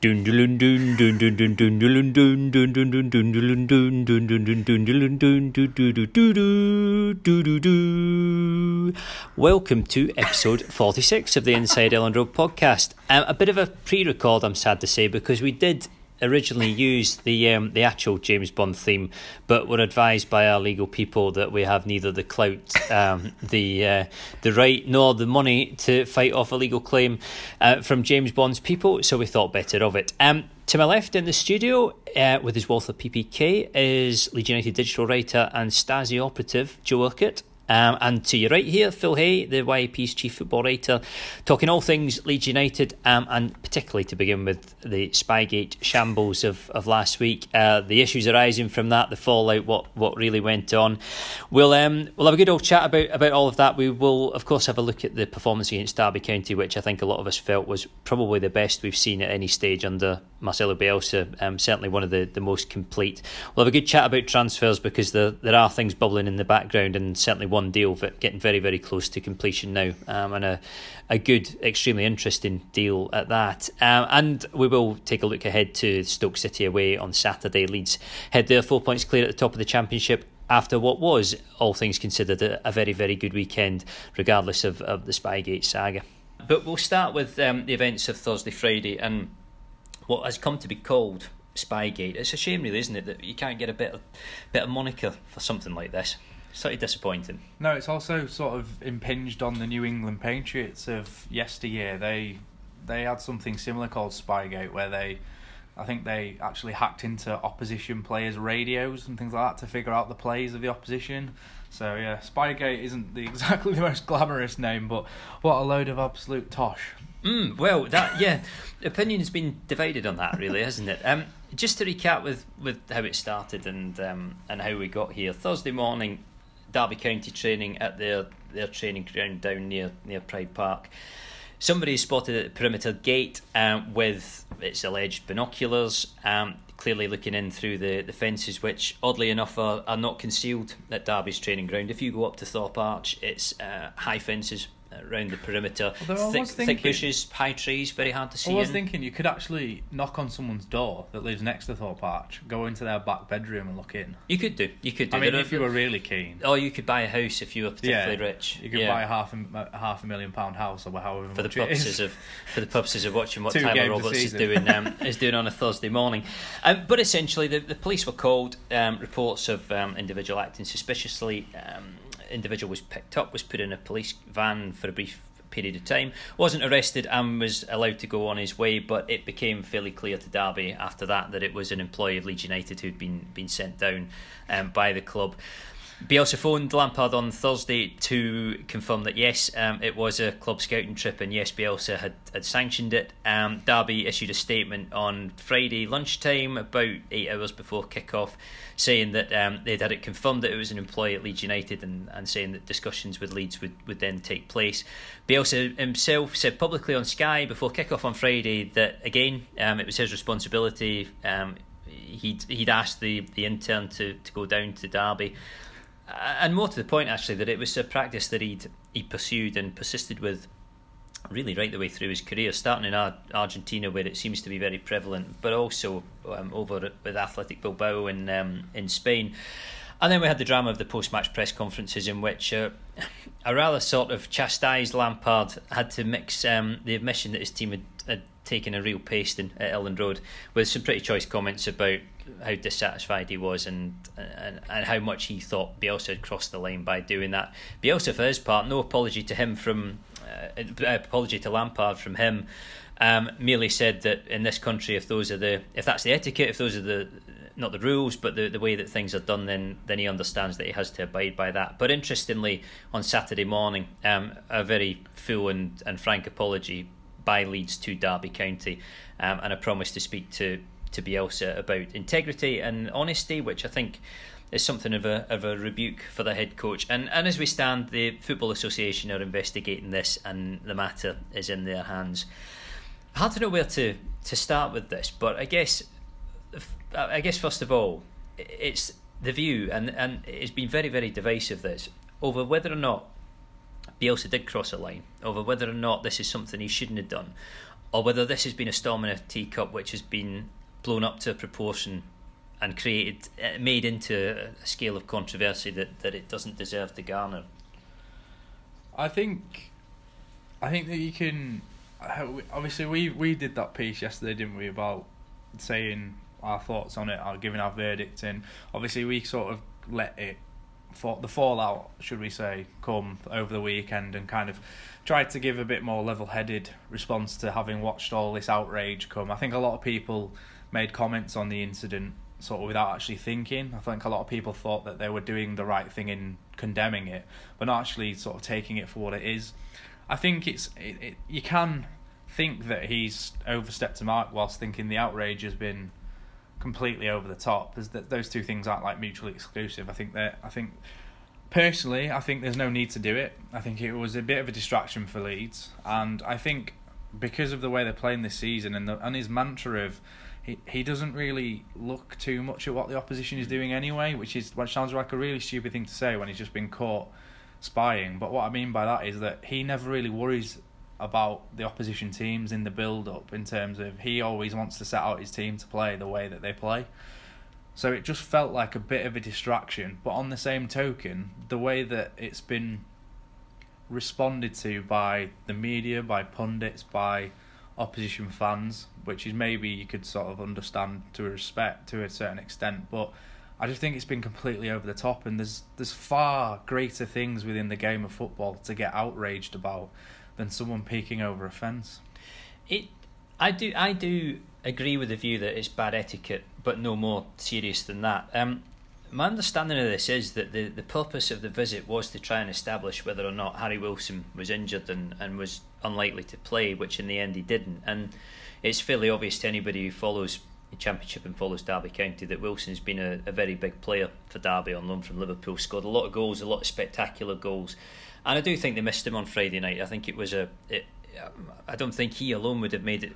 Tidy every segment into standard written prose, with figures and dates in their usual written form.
Welcome to episode 46 of the Inside Elland Road podcast. A bit of a pre-record, I'm sad to say, because we did originally use the actual James Bond theme, but were advised by our legal people that we have neither the clout, the right, nor the money to fight off a legal claim from James Bond's people, so we thought better of it. To my left in the studio, with his wealth of PPK, is Leeds United digital writer and Stasi operative Joe Urquhart. And to your right here, Phil Hay, the YAP's chief football writer, talking all things Leeds United, and particularly to begin with the Spygate shambles of last week, the issues arising from that, the fallout, what really went on. We'll have a good old chat about all of that. We will, of course, have a look at the performance against Derby County, which I think a lot of us felt was probably the best we've seen at any stage under Marcelo Bielsa, certainly one of the most complete. We'll have a good chat about transfers because there are things bubbling in the background, and certainly one deal but getting very, very close to completion now, and a good, extremely interesting deal at that. And we will take a look ahead to Stoke City away on Saturday. Leeds head there 4 points clear at the top of the Championship after what was, all things considered, a very, very good weekend, regardless of the Spygate saga. But we'll start with the events of Thursday, Friday, and what has come to be called Spygate. It's a shame, really, isn't it, that you can't get a bit of moniker for something like this. Slightly disappointing. No, it's also sort of impinged on the New England Patriots of yesteryear. They had something similar called Spygate, where I think they actually hacked into opposition players' radios and things like that to figure out the plays of the opposition. So yeah, Spygate isn't exactly the most glamorous name, but what a load of absolute tosh. Well, opinion has been divided on that, really, hasn't it? Just to recap with how it started and how we got here. Thursday morning, Derby County training at their training ground down near Pride Park. Somebody spotted at the perimeter gate with its alleged binoculars, clearly looking in through the fences, which oddly enough are not concealed at Derby's training ground. If you go up to Thorpe Arch, it's high fences around the perimeter, thick bushes, high trees, very hard to see. I was thinking you could actually knock on someone's door that lives next to Thorpe Arch, go into their back bedroom and look in. You could do. I mean, if you were really keen. Or you could buy a house if you were particularly rich. You could buy a £500,000 house or however for much the purposes of watching what Tyler Roberts is doing on a Thursday morning. But essentially, the police were called. Reports of individual acting suspiciously. Individual was picked up, was put in a police van for a brief period of time, wasn't arrested and was allowed to go on his way, but it became fairly clear to Derby after that it was an employee of Leeds United who'd been sent down by the club. Bielsa phoned Lampard on Thursday to confirm that yes, it was a club scouting trip, and yes, Bielsa had sanctioned it. Derby issued a statement on Friday lunchtime, about 8 hours before kick-off, saying that they'd had it confirmed that it was an employee at Leeds United, and saying that discussions with Leeds would then take place. Bielsa himself said publicly on Sky before kick-off on Friday that, again, it was his responsibility. He'd asked the intern to go down to Derby. And more to the point, actually, that it was a practice that he pursued and persisted with really right the way through his career, starting in Argentina, where it seems to be very prevalent, but also over with Athletic Bilbao in Spain. And then we had the drama of the post-match press conferences, in which a rather sort of chastised Lampard had to mix the admission that his team had taken a real pasting at Elland Road with some pretty choice comments about how dissatisfied he was and how much he thought Bielsa had crossed the line by doing that. Bielsa, for his part, no apology to him apology to Lampard from him. Merely said that in this country, if that's the etiquette, if those are not the rules, but the way that things are done, then he understands that he has to abide by that. But interestingly, on Saturday morning, a very full and frank apology by Leeds to Derby County, and a promise to speak to Bielsa about integrity and honesty, which I think is something of a rebuke for the head coach. And as we stand, the Football Association are investigating this, and the matter is in their hands. Hard to know where to start with this, but I guess first of all, it's the view, and it's been very, very divisive, this, over whether or not Bielsa did cross a line, over whether or not this is something he shouldn't have done, or whether this has been a storm in a teacup which has been blown up to a proportion and made into a scale of controversy that it doesn't deserve to garner. I think that you can. Obviously, we did that piece yesterday, didn't we, about saying our thoughts on it, or giving our verdict, and obviously we sort of let the fallout, should we say, come over the weekend, and kind of tried to give a bit more level-headed response to having watched all this outrage come. I think a lot of people made comments on the incident sort of without actually thinking. I think a lot of people thought that they were doing the right thing in condemning it, but not actually sort of taking it for what it is. I think you can think that he's overstepped a mark whilst thinking the outrage has been completely over the top. Those two things aren't like mutually exclusive. I think personally, I think there's no need to do it. I think it was a bit of a distraction for Leeds, and I think because of the way they're playing this season and his mantra of he doesn't really look too much at what the opposition is doing anyway, which sounds like a really stupid thing to say when he's just been caught spying. But what I mean by that is that he never really worries about the opposition teams in the build-up, in terms of he always wants to set out his team to play the way that they play. So it just felt like a bit of a distraction. But on the same token, the way that it's been responded to by the media, by pundits, by opposition fans, which is maybe you could sort of understand to a certain extent, but I just think it's been completely over the top, and there's far greater things within the game of football to get outraged about than someone peeking over a fence. I do agree with the view that it's bad etiquette, but no more serious than that. My understanding of this is that the purpose of the visit was to try and establish whether or not Harry Wilson was injured and was unlikely to play, which in the end he didn't. And it's fairly obvious to anybody who follows the Championship and follows Derby County that Wilson's been a very big player for Derby on loan from Liverpool, scored a lot of goals, a lot of spectacular goals. And I do think they missed him on Friday night. I think I don't think he alone would have made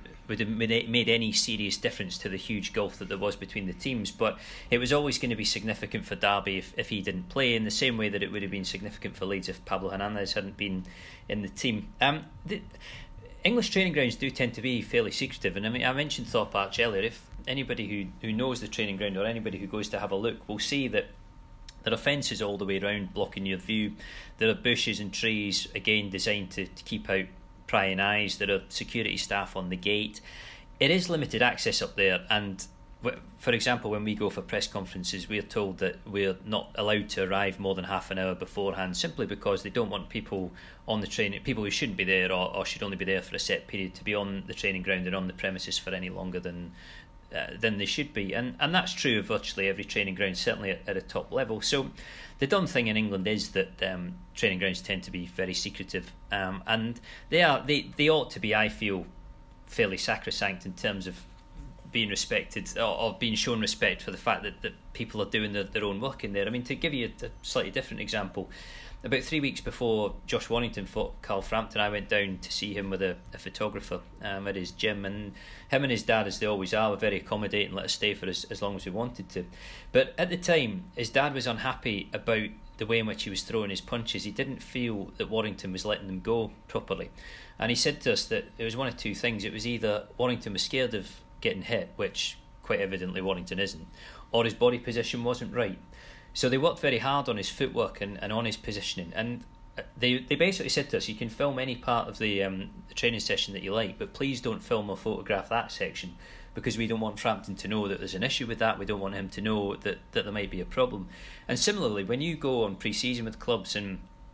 any serious difference to the huge gulf that there was between the teams, but it was always going to be significant for Derby if he didn't play, in the same way that it would have been significant for Leeds if Pablo Hernandez hadn't been in the team. The English training grounds do tend to be fairly secretive, and I mean, I mentioned Thorpe Arch earlier. If anybody who knows the training ground, or anybody who goes to have a look, will see that there are fences all the way around blocking your view. There are bushes and trees, again designed to keep out prying eyes. There are security staff on the gate. It is limited access up there, and for example, when we go for press conferences, we're told that we're not allowed to arrive more than half an hour beforehand, simply because they don't want people on the train, people who shouldn't be there or should only be there for a set period, to be on the training ground and on the premises for any longer than they should be, and that's true of virtually every training ground, certainly at a top level. So the dumb thing in England is that training grounds tend to be very secretive, and they ought to be, I feel, fairly sacrosanct in terms of being respected or being shown respect for the fact that people are doing their own work in there. I mean, to give you a slightly different example, about 3 weeks before Josh Warrington fought Carl Frampton, I went down to see him with a photographer at his gym, and him and his dad, as they always are, were very accommodating, let us stay for as long as we wanted to. But at the time, his dad was unhappy about the way in which he was throwing his punches. He didn't feel that Warrington was letting them go properly, and he said to us that it was one of two things. It was either Warrington was scared of getting hit, which quite evidently Warrington isn't, or his body position wasn't right. So they worked very hard on his footwork and on his positioning, and they basically said to us, you can film any part of the training session that you like, but please don't film or photograph that section, because we don't want Frampton to know that there's an issue with that. We don't want him to know that there might be a problem. And similarly, when you go on pre-season with clubs and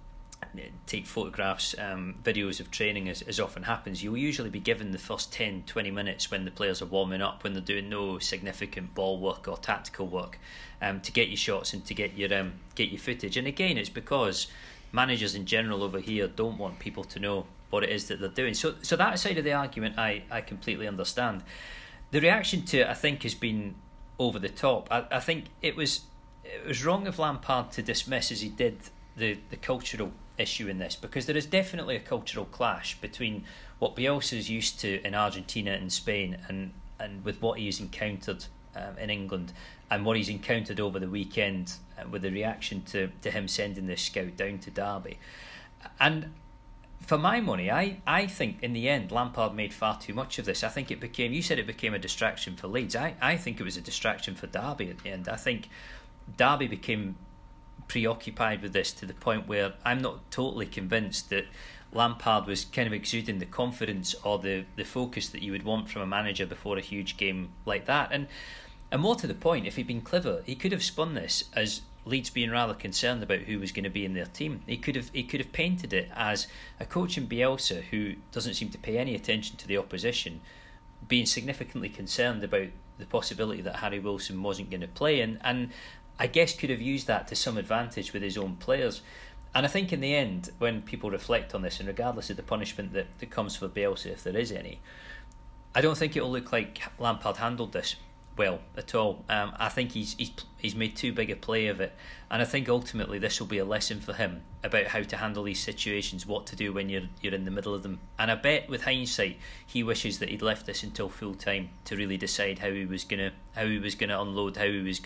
take photographs, videos of training, as often happens, you'll usually be given the first 10-20 minutes when the players are warming up, when they're doing no significant ball work or tactical work, to get your shots and to get your footage. And again, it's because managers in general over here don't want people to know what it is that they're doing. So that side of the argument I completely understand. The reaction to it, I think, has been over the top. I think it was wrong of Lampard to dismiss, as he did, the cultural issue in this, because there is definitely a cultural clash between what Bielsa's used to in Argentina and Spain and with what he's encountered in England, and what he's encountered over the weekend with the reaction to him sending this scout down to Derby. And for my money, I think in the end Lampard made far too much of this. I think it became, you said it became a distraction for Leeds. I think it was a distraction for Derby at the end. I think Derby became preoccupied with this to the point where I'm not totally convinced that Lampard was kind of exuding the confidence or the focus that you would want from a manager before a huge game like that. And more to the point, if he'd been clever, he could have spun this as Leeds being rather concerned about who was going to be in their team. He could have painted it as a coach in Bielsa who doesn't seem to pay any attention to the opposition, being significantly concerned about the possibility that Harry Wilson wasn't going to play, and I guess could have used that to some advantage with his own players. And I think in the end, when people reflect on this, and regardless of the punishment that comes for Bielsa, if there is any, I don't think it'll look like Lampard handled this well at all. I think he's made too big a play of it, and I think ultimately this will be a lesson for him about how to handle these situations, what to do when you're in the middle of them. And I bet with hindsight he wishes that he'd left this until full time to really decide how he was gonna unload, how he was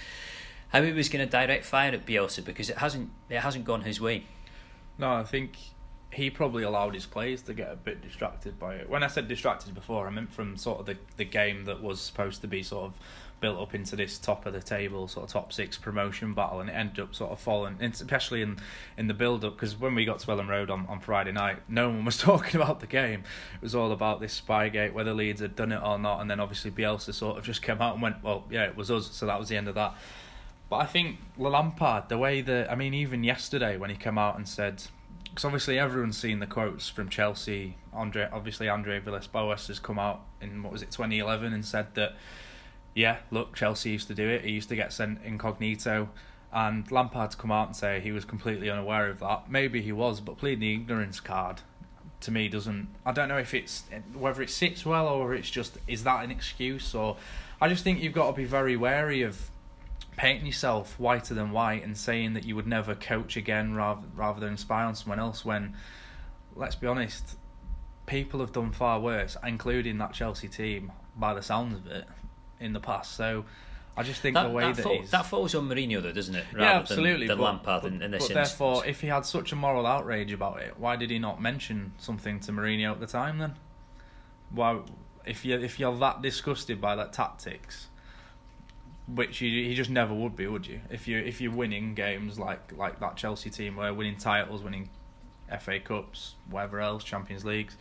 gonna direct fire at Bielsa, because it hasn't gone his way. No, I think he probably allowed his players to get a bit distracted by it. When I said distracted before, I meant from sort of the game that was supposed to be sort of built up into this top of the table, sort of top 6 promotion battle, and it ended up sort of falling, especially in the build-up, because when we got to Elland Road on Friday night, no one was talking about the game. It was all about this Spygate, whether Leeds had done it or not, and then obviously Bielsa sort of just came out and went, well, yeah, it was us, so that was the end of that. But I think Lampard, the way that, I mean, even yesterday when he came out and said, because obviously everyone's seen the quotes from Chelsea, Andre Villas-Boas has come out in, 2011, and said that, yeah, look, Chelsea used to do it, he used to get sent incognito, and Lampard's come out and say he was completely unaware of that. Maybe he was, but pleading the ignorance card, to me, doesn't, I don't know if it's, whether it sits well, or it's just, is that an excuse, or, I just think you've got to be very wary of painting yourself whiter than white and saying that you would never coach again rather than spy on someone else, when, let's be honest, people have done far worse, including that Chelsea team, by the sounds of it, in the past. So I just think that falls on Mourinho, though, doesn't it? Yeah, absolutely. Than Lampard in this instance. Therefore, if he had such a moral outrage about it, why did he not mention something to Mourinho at the time then? Why, if you're that disgusted by that tactics, which he just never would be, would you? If you're winning games like that Chelsea team, where winning titles, winning FA Cups, whatever else, Champions Leagues,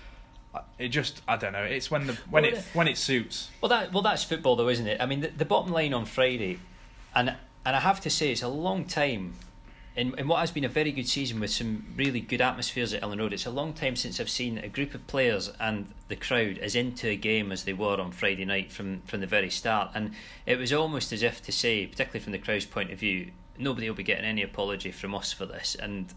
it just, I don't know. It's when it suits. Well, that's football, though, isn't it? I mean, the bottom line on Friday, and I have to say, it's a long time. In what has been a very good season with some really good atmospheres at Elland Road, it's a long time since I've seen a group of players and the crowd as into a game as they were on Friday night from the very start. And it was almost as if to say, particularly from the crowd's point of view, nobody will be getting any apology from us for this. And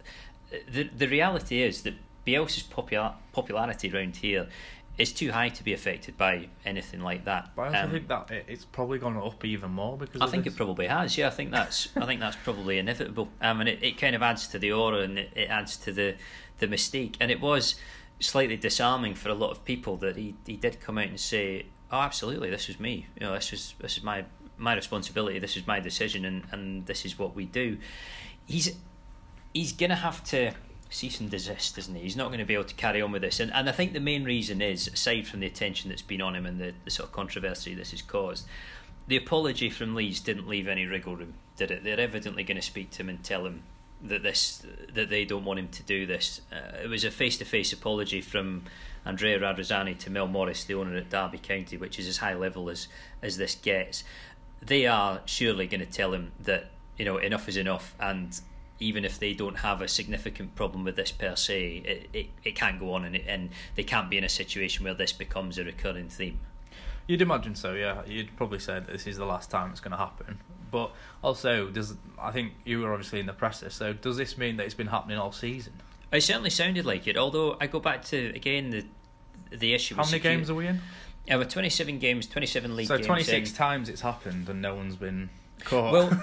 the reality is that Bielsa's popularity around here is too high to be affected by anything like that. But I also think that it's probably gone up even more because I think it probably has. Yeah, I think that's probably inevitable. And it kind of adds to the aura, and it adds to the mystique. And it was slightly disarming for a lot of people that he did come out and say, "Oh, absolutely, this was me. You know, this is my responsibility. This is my decision, and this is what we do." He's gonna have to cease and desist, isn't he? He's not going to be able to carry on with this, and I think the main reason is, aside from the attention that's been on him and the sort of controversy this has caused, the apology from Leeds didn't leave any wriggle room, did it? They're evidently going to speak to him and tell him that they don't want him to do this. It was a face-to-face apology from Andrea Radrizzani to Mel Morris, the owner at Derby County, which is as high level as this gets. They are surely going to tell him that, you know, enough is enough, and even if they don't have a significant problem with this per se, it can't go on, and they can't be in a situation where this becomes a recurring theme. You'd imagine so, yeah. You'd probably say that this is the last time it's going to happen. But also, I think you were obviously in the presser, so does this mean that it's been happening all season? It certainly sounded like it, although I go back to, again, the issue. How many games are we in? Yeah, we're 27 games, 27 league games. So 26 times it's happened and no one's been caught. Well,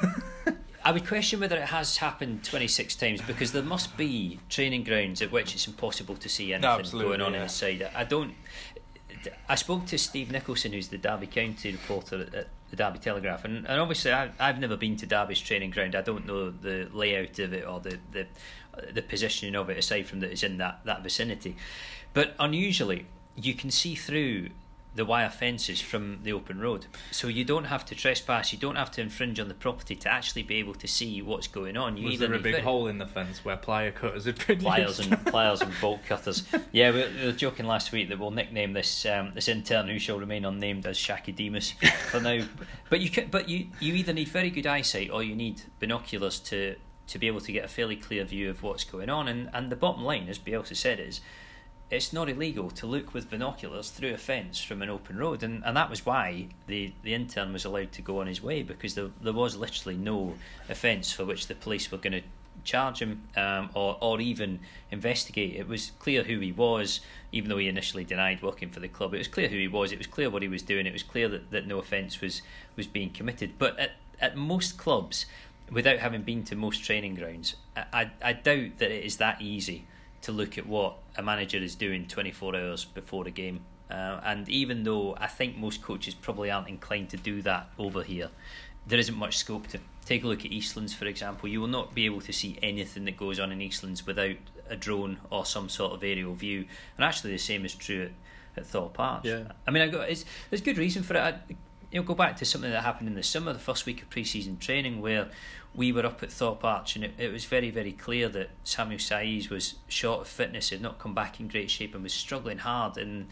I would question whether it has happened 26 times, because there must be training grounds at which it's impossible to see anything going on inside. I spoke to Steve Nicholson, who's the Derby County reporter at the Derby Telegraph, and obviously I've never been to Derby's training ground. I don't know the layout of it or the positioning of it, aside from that it's in that vicinity. But unusually, you can see through the wire fences from the open road, so you don't have to trespass, you don't have to infringe on the property to actually be able to see what's going on. Was there a big hole in the fence where plier cutters had been pliers and bolt cutters? Yeah, we were joking last week that we'll nickname this intern, who shall remain unnamed, as Shaki Demus for now. But you either need very good eyesight or you need binoculars to be able to get a fairly clear view of what's going on. And the bottom line, as Bielsa said, is it's not illegal to look with binoculars through a fence from an open road, and that was why the intern was allowed to go on his way, because there was literally no offence for which the police were going to charge him or even investigate. It was clear who he was, even though he initially denied working for the club. It was clear who he was, it was clear what he was doing, it was clear that no offence was being committed. But at most clubs, without having been to most training grounds, I doubt that it is that easy to look at what a manager is doing 24 hours before a game. And even though I think most coaches probably aren't inclined to do that over here, there isn't much scope to take a look at Eastlands, for example. You will not be able to see anything that goes on in Eastlands without a drone or some sort of aerial view. And actually the same is true at Thorpe Arch. Yeah. I mean, there's good reason for it. Go back to something that happened in the summer, the first week of pre-season training, where we were up at Thorpe Arch, and it was very, very clear that Samuel Saiz was short of fitness, had not come back in great shape, and was struggling hard in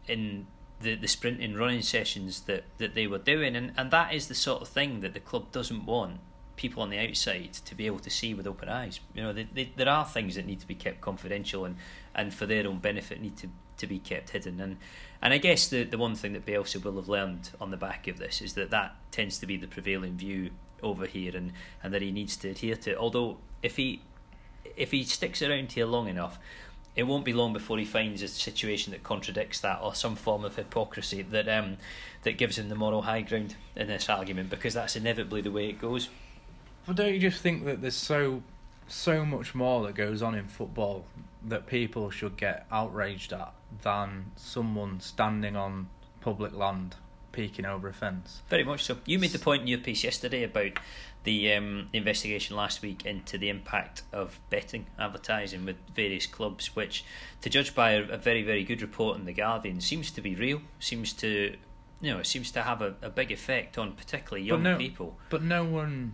the sprinting running sessions that they were doing, and that is the sort of thing that the club doesn't want people on the outside to be able to see with open eyes. There are things that need to be kept confidential and for their own benefit need to be kept hidden, and I guess the one thing that Bielsa will have learned on the back of this is that tends to be the prevailing view over here, and that he needs to adhere to. Although if he sticks around here long enough, it won't be long before he finds a situation that contradicts that, or some form of hypocrisy that gives him the moral high ground in this argument, because that's inevitably the way it goes. But don't you just think that there's so much more that goes on in football that people should get outraged at than someone standing on public land peeking over a fence? Very much so. You made the point in your piece yesterday about the investigation last week into the impact of betting advertising with various clubs, which, to judge by a very, very good report in The Guardian, seems to be real, seems to have a big effect on particularly young people. But no one...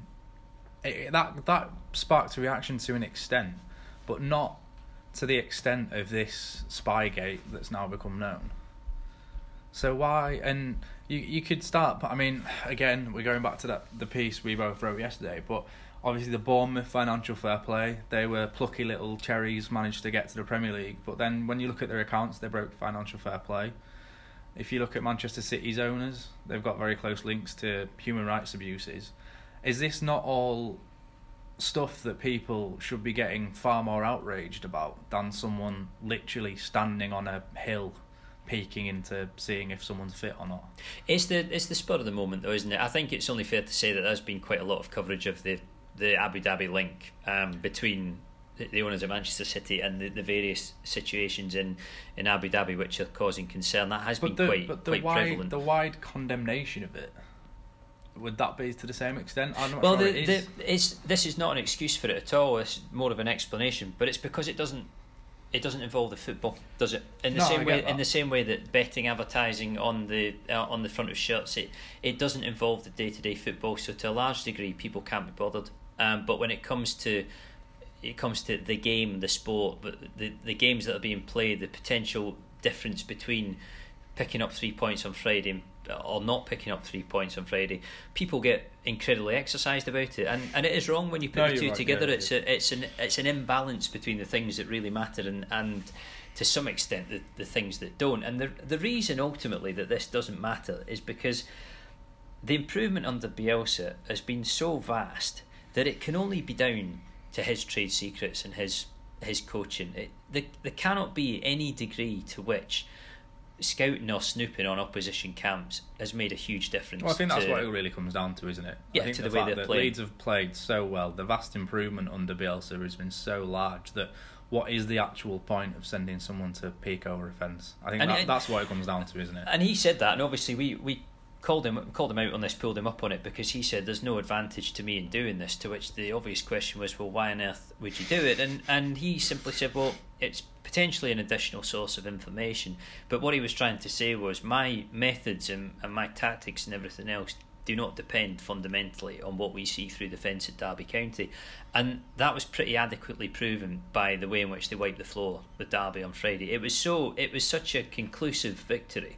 That sparked a reaction to an extent, but not to the extent of this Spygate that's now become known. So why? And you could start. I mean, again, we're going back to the piece we both wrote yesterday. But obviously, the Bournemouth financial fair play, they were plucky little cherries, managed to get to the Premier League. But then, when you look at their accounts, they broke financial fair play. If you look at Manchester City's owners, they've got very close links to human rights abuses. Is this not all stuff that people should be getting far more outraged about than someone literally standing on a hill peeking into seeing if someone's fit or not? It's the spur of the moment, though, isn't it? I think it's only fair to say that there's been quite a lot of coverage of the Abu Dhabi link between the owners of Manchester City and the various situations in Abu Dhabi which are causing concern. That has been quite prevalent. The wide condemnation of it, would that be to the same extent? I'm not well, sure it is. This is not an excuse for it at all. It's more of an explanation, but it's because it doesn't involve the football, does it? In the same way that betting advertising on the front of shirts, it doesn't involve the day-to-day football. So to a large degree, people can't be bothered. But when it comes to the game, the sport, but the games that are being played, the potential difference between picking up 3 points on Friday or not picking up 3 points on Friday, people get incredibly exercised about it, and it is wrong when you put the two together. It's an imbalance between the things that really matter and to some extent the things that don't. And the reason ultimately that this doesn't matter is because the improvement under Bielsa has been so vast that it can only be down to his trade secrets and his coaching. There cannot be any degree to which scouting or snooping on opposition camps has made a huge difference. Well, I think that's what it really comes down to, isn't it? Yeah, I think to the way that playing. Leeds have played so well, the vast improvement under Bielsa has been so large that what is the actual point of sending someone to peek over a fence? I think that's what it comes down to, isn't it? And he said that, and obviously we called him out on this, pulled him up on it, because he said there's no advantage to me in doing this, to which the obvious question was, well, why on earth would you do it? And he simply said, well, it's potentially an additional source of information, but what he was trying to say was my methods and my tactics and everything else do not depend fundamentally on what we see through the fence at Derby County, and that was pretty adequately proven by the way in which they wiped the floor with Derby on Friday. It was such a conclusive victory,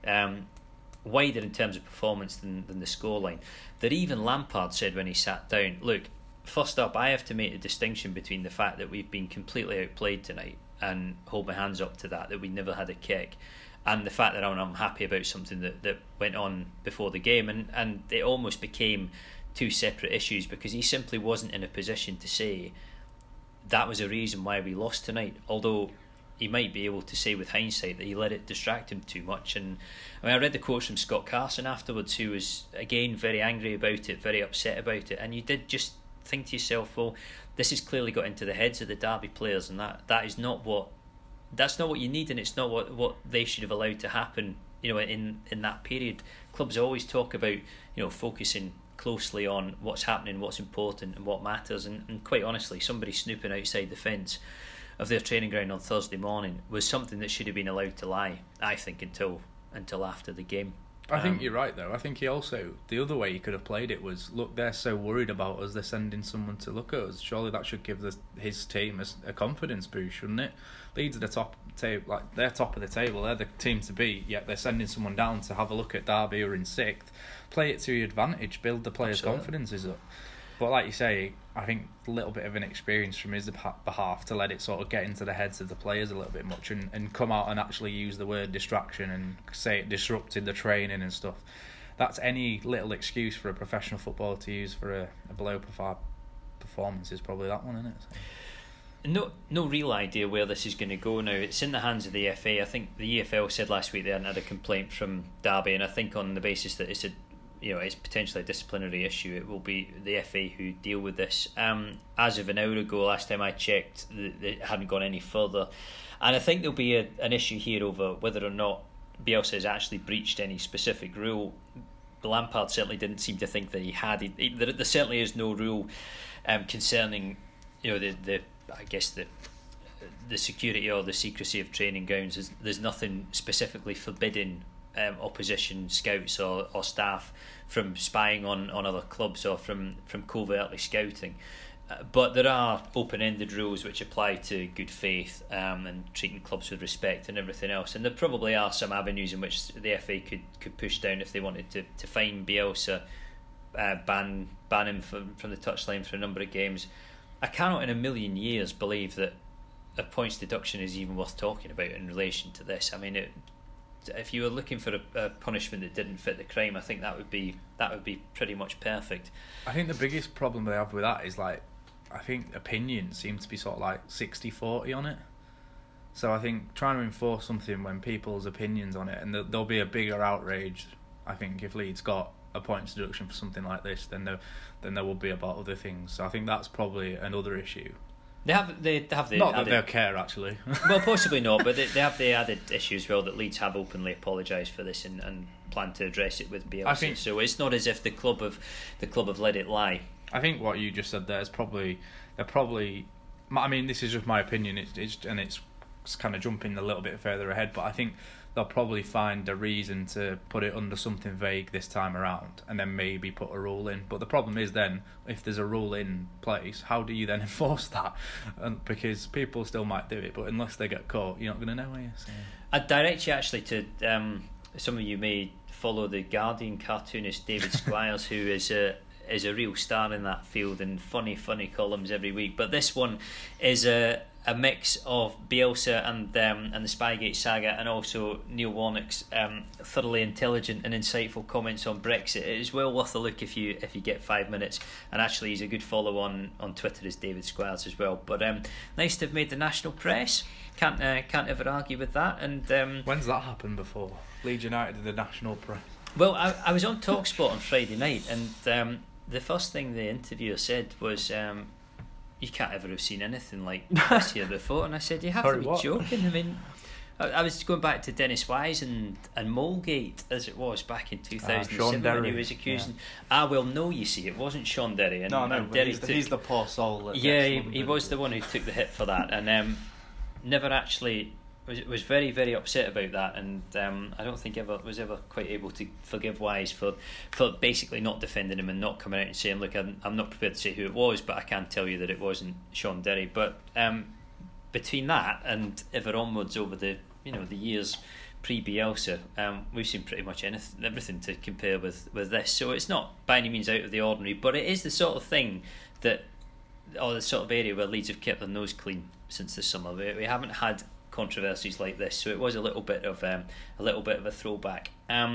wider in terms of performance than the scoreline, that even Lampard said when he sat down, look, first up, I have to make a distinction between the fact that we've been completely outplayed tonight, and hold my hands up to that we never had a kick, and the fact that I'm happy about something that went on before the game, and it almost became two separate issues, because he simply wasn't in a position to say that was a reason why we lost tonight, although he might be able to say with hindsight that he let it distract him too much. And I mean, I read the quotes from Scott Carson afterwards, who was again very angry about it, very upset about it, and you did just think to yourself, well, this has clearly got into the heads of the Derby players, and that's not what you need, and it's not what they should have allowed to happen, in that period. Clubs always talk about, focusing closely on what's happening, what's important and what matters, and quite honestly, somebody snooping outside the fence of their training ground on Thursday morning was something that should have been allowed to lie, I think, until after the game. I think you're right, though. I think he also, the other way he could have played it was, look, they're so worried about us, they're sending someone to look at us. Surely that should give his team a confidence boost, shouldn't it? Leeds are the top table, like they're top of the table, they're the team to beat, yet they're sending someone down to have a look at Derby, who are in 6th. Play it to your advantage, build the players' confidences up. But like you say, I think a little bit of an experience from his behalf to let it sort of get into the heads of the players a little bit much, and come out and actually use the word distraction and say it disrupted the training and stuff. That's any little excuse for a professional footballer to use for a below par performance is probably that one, isn't it? No real idea where this is going to go now. It's in the hands of the FA. I think the EFL said last week they hadn't had a complaint from Derby, and I think on the basis that it's potentially a disciplinary issue, it will be the FA who deal with this. As of an hour ago, last time I checked, they hadn't gone any further, and I think there'll be an issue here over whether or not Bielsa has actually breached any specific rule. Lampard certainly didn't seem to think that he had. There certainly is no rule concerning the security or the secrecy of training grounds. There's nothing specifically forbidding opposition scouts or staff from spying on other clubs or from covertly scouting, but there are open-ended rules which apply to good faith and treating clubs with respect and everything else, and there probably are some avenues in which the FA could push down if they wanted to fine Bielsa, ban him from the touchline for a number of games. I cannot in a million years believe that a points deduction is even worth talking about in relation to this. I mean, if you were looking for a punishment that didn't fit the crime, I think that would be pretty much perfect. I think the biggest problem they have with that is, like, I think opinions seem to be sort of like 60-40 on it. So I think trying to enforce something when people's opinions on it, and there'll be a bigger outrage, I think, if Leeds got a points deduction for something like this, then there will be about other things. So I think that's probably another issue. They have the not added, that they'll care, actually. Well, possibly not, but they have the added issue as well that Leeds have openly apologised for this and plan to address it with Bielsa. So it's not as if the club have let it lie. I think what you just said there is they're probably. I mean, this is just my opinion. It's kind of jumping a little bit further ahead, but I think they'll probably find a reason to put it under something vague this time around, and then maybe put a rule in. But the problem is then, if there's a rule in place, how do you then enforce that? Because people still might do it, but unless they get caught, you're not going to know, are you? So. I'd direct you actually to some of you may follow the Guardian cartoonist David Squires, who is a real star in that field, and funny columns every week. But this one is a mix of Bielsa and the Spygate saga, and also Neil Warnock's thoroughly intelligent and insightful comments on Brexit. It is well worth a look if you get 5 minutes, and actually he's a good follow on Twitter as David Squires as well. But nice to have made the national press. Can't ever argue with that. And when's that happened before? Leeds United did the national press. Well, I was on TalkSport on Friday night, and the first thing the interviewer said was, you can't ever have seen anything like this here before. And I said, you have to be joking. I mean, I was going back to Dennis Wise and Molegate as it was back in 2007 when he was accusing. No, you see, it wasn't Sean Derry. And he's the poor soul. He was the one who took the hit for that, and never actually was very, very upset about that. And I don't think was ever quite able to forgive Wise for basically not defending him and not coming out and saying, look, I'm not prepared to say who it was, but I can tell you that it wasn't Sean Derry. But between that and ever onwards over the years pre-Bielsa, we've seen pretty much everything to compare with this. So it's not by any means out of the ordinary, but it is the sort of thing or the sort of area where Leeds have kept their nose clean since the summer. We haven't had controversies like this, so it was a little bit of a throwback.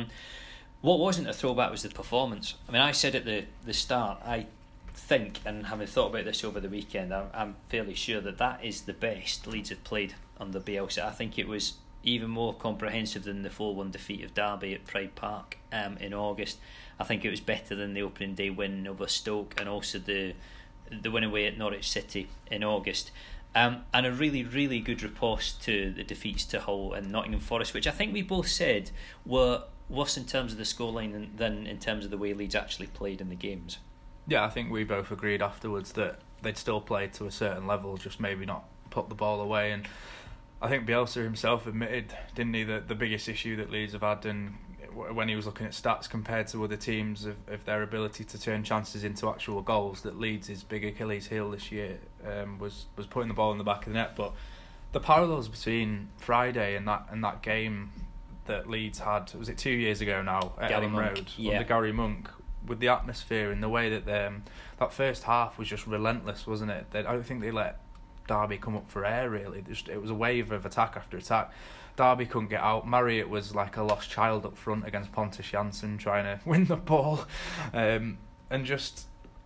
What wasn't a throwback was the performance. I mean, I said at the start, I think, and having thought about this over the weekend, I'm fairly sure that is the best Leeds have played under Bielsa. I think it was even more comprehensive than the 4-1 defeat of Derby at Pride Park in August. I think it was better than the opening day win over Stoke, and also the win away at Norwich City in August. And a really, really good riposte to the defeats to Hull and Nottingham Forest, which I think we both said were worse in terms of the scoreline than in terms of the way Leeds actually played in the games. Yeah, I think we both agreed afterwards that they'd still played to a certain level, just maybe not put the ball away. And I think Bielsa himself admitted, didn't he, that the biggest issue that Leeds have had, and when he was looking at stats compared to other teams of their ability to turn chances into actual goals, that Leeds' big Achilles heel this year was putting the ball in the back of the net. But the parallels between Friday and that game that Leeds had, was it 2 years ago now, at Ellen Road, under Gary Monk, with the atmosphere and the way that that first half was just relentless, wasn't it? I don't think they let Derby come up for air, really. It was a wave of attack after attack. Derby couldn't get out. Marriott was like a lost child up front against Pontus Jansson trying to win the ball. And just,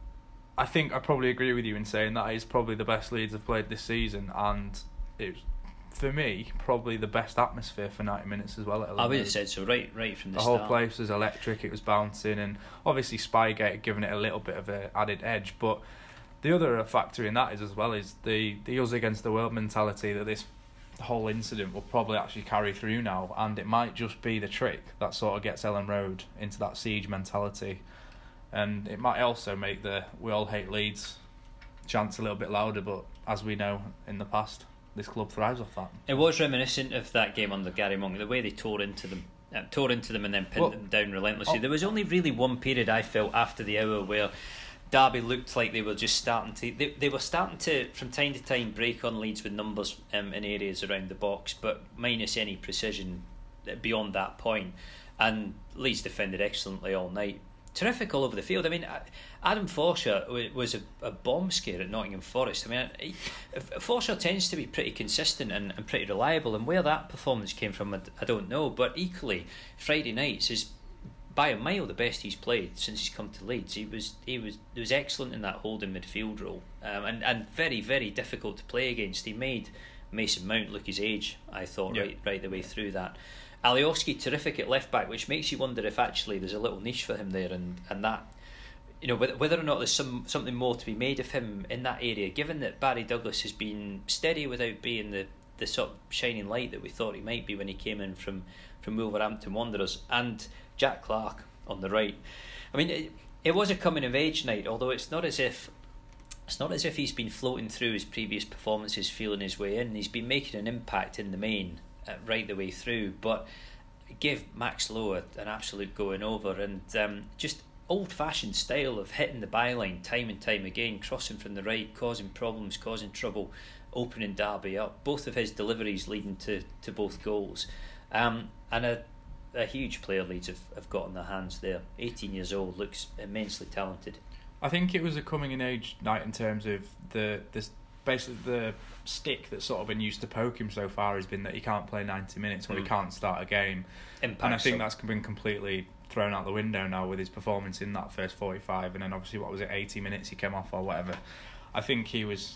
I think I probably agree with you in saying that is probably the best Leeds have played this season, and it's, for me, probably the best atmosphere for 90 minutes as well. I would have said so right from the start. The whole place was electric, it was bouncing, and obviously Spygate had given it a little bit of an added edge, but the other factor in that is the us against the world mentality that this whole incident will probably actually carry through now, and it might just be the trick that sort of gets Ellen Road into that siege mentality, and it might also make the "we all hate Leeds" chants a little bit louder, but as we know in the past, this club thrives off that. It was reminiscent of that game under Gary Monk, the way they tore into them and then pinned them down relentlessly. There was only really one period I felt after the hour where Derby looked like they were just starting to. They were starting to, from time to time, break on Leeds with numbers in areas around the box, but minus any precision beyond that point. And Leeds defended excellently all night. Terrific all over the field. I mean, Adam Forshaw was a bomb scare at Nottingham Forest. I mean, Forshaw tends to be pretty consistent and pretty reliable, and where that performance came from, I don't know. But equally, Friday nights is by a mile the best he's played since he's come to Leeds. He was excellent in that holding midfield role, and very, very difficult to play against. He made Mason Mount look his age, I thought, right the way through that. Alioski terrific at left back, which makes you wonder if actually there's a little niche for him there, and that, you know, whether or not there's something more to be made of him in that area, given that Barry Douglas has been steady without being the sort of shining light that we thought he might be when he came in from Wolverhampton Wanderers, and Jack Clarke on the right. I mean, it was a coming of age night, although it's not as if he's been floating through his previous performances feeling his way in. He's been making an impact in the main right the way through, but give Max Lowe an absolute going over, and just old-fashioned style of hitting the byline time and time again, crossing from the right, causing problems, causing trouble, opening Derby up. Both of his deliveries leading to both goals, and a huge player Leeds have got on their hands there. 18 years old, looks immensely talented. I think it was a coming in age night in terms of basically the stick that's sort of been used to poke him so far has been that he can't play 90 minutes or he can't start a game. And I think that's been completely thrown out the window now with his performance in that first 45, and then obviously 80 minutes he came off or whatever. I think he was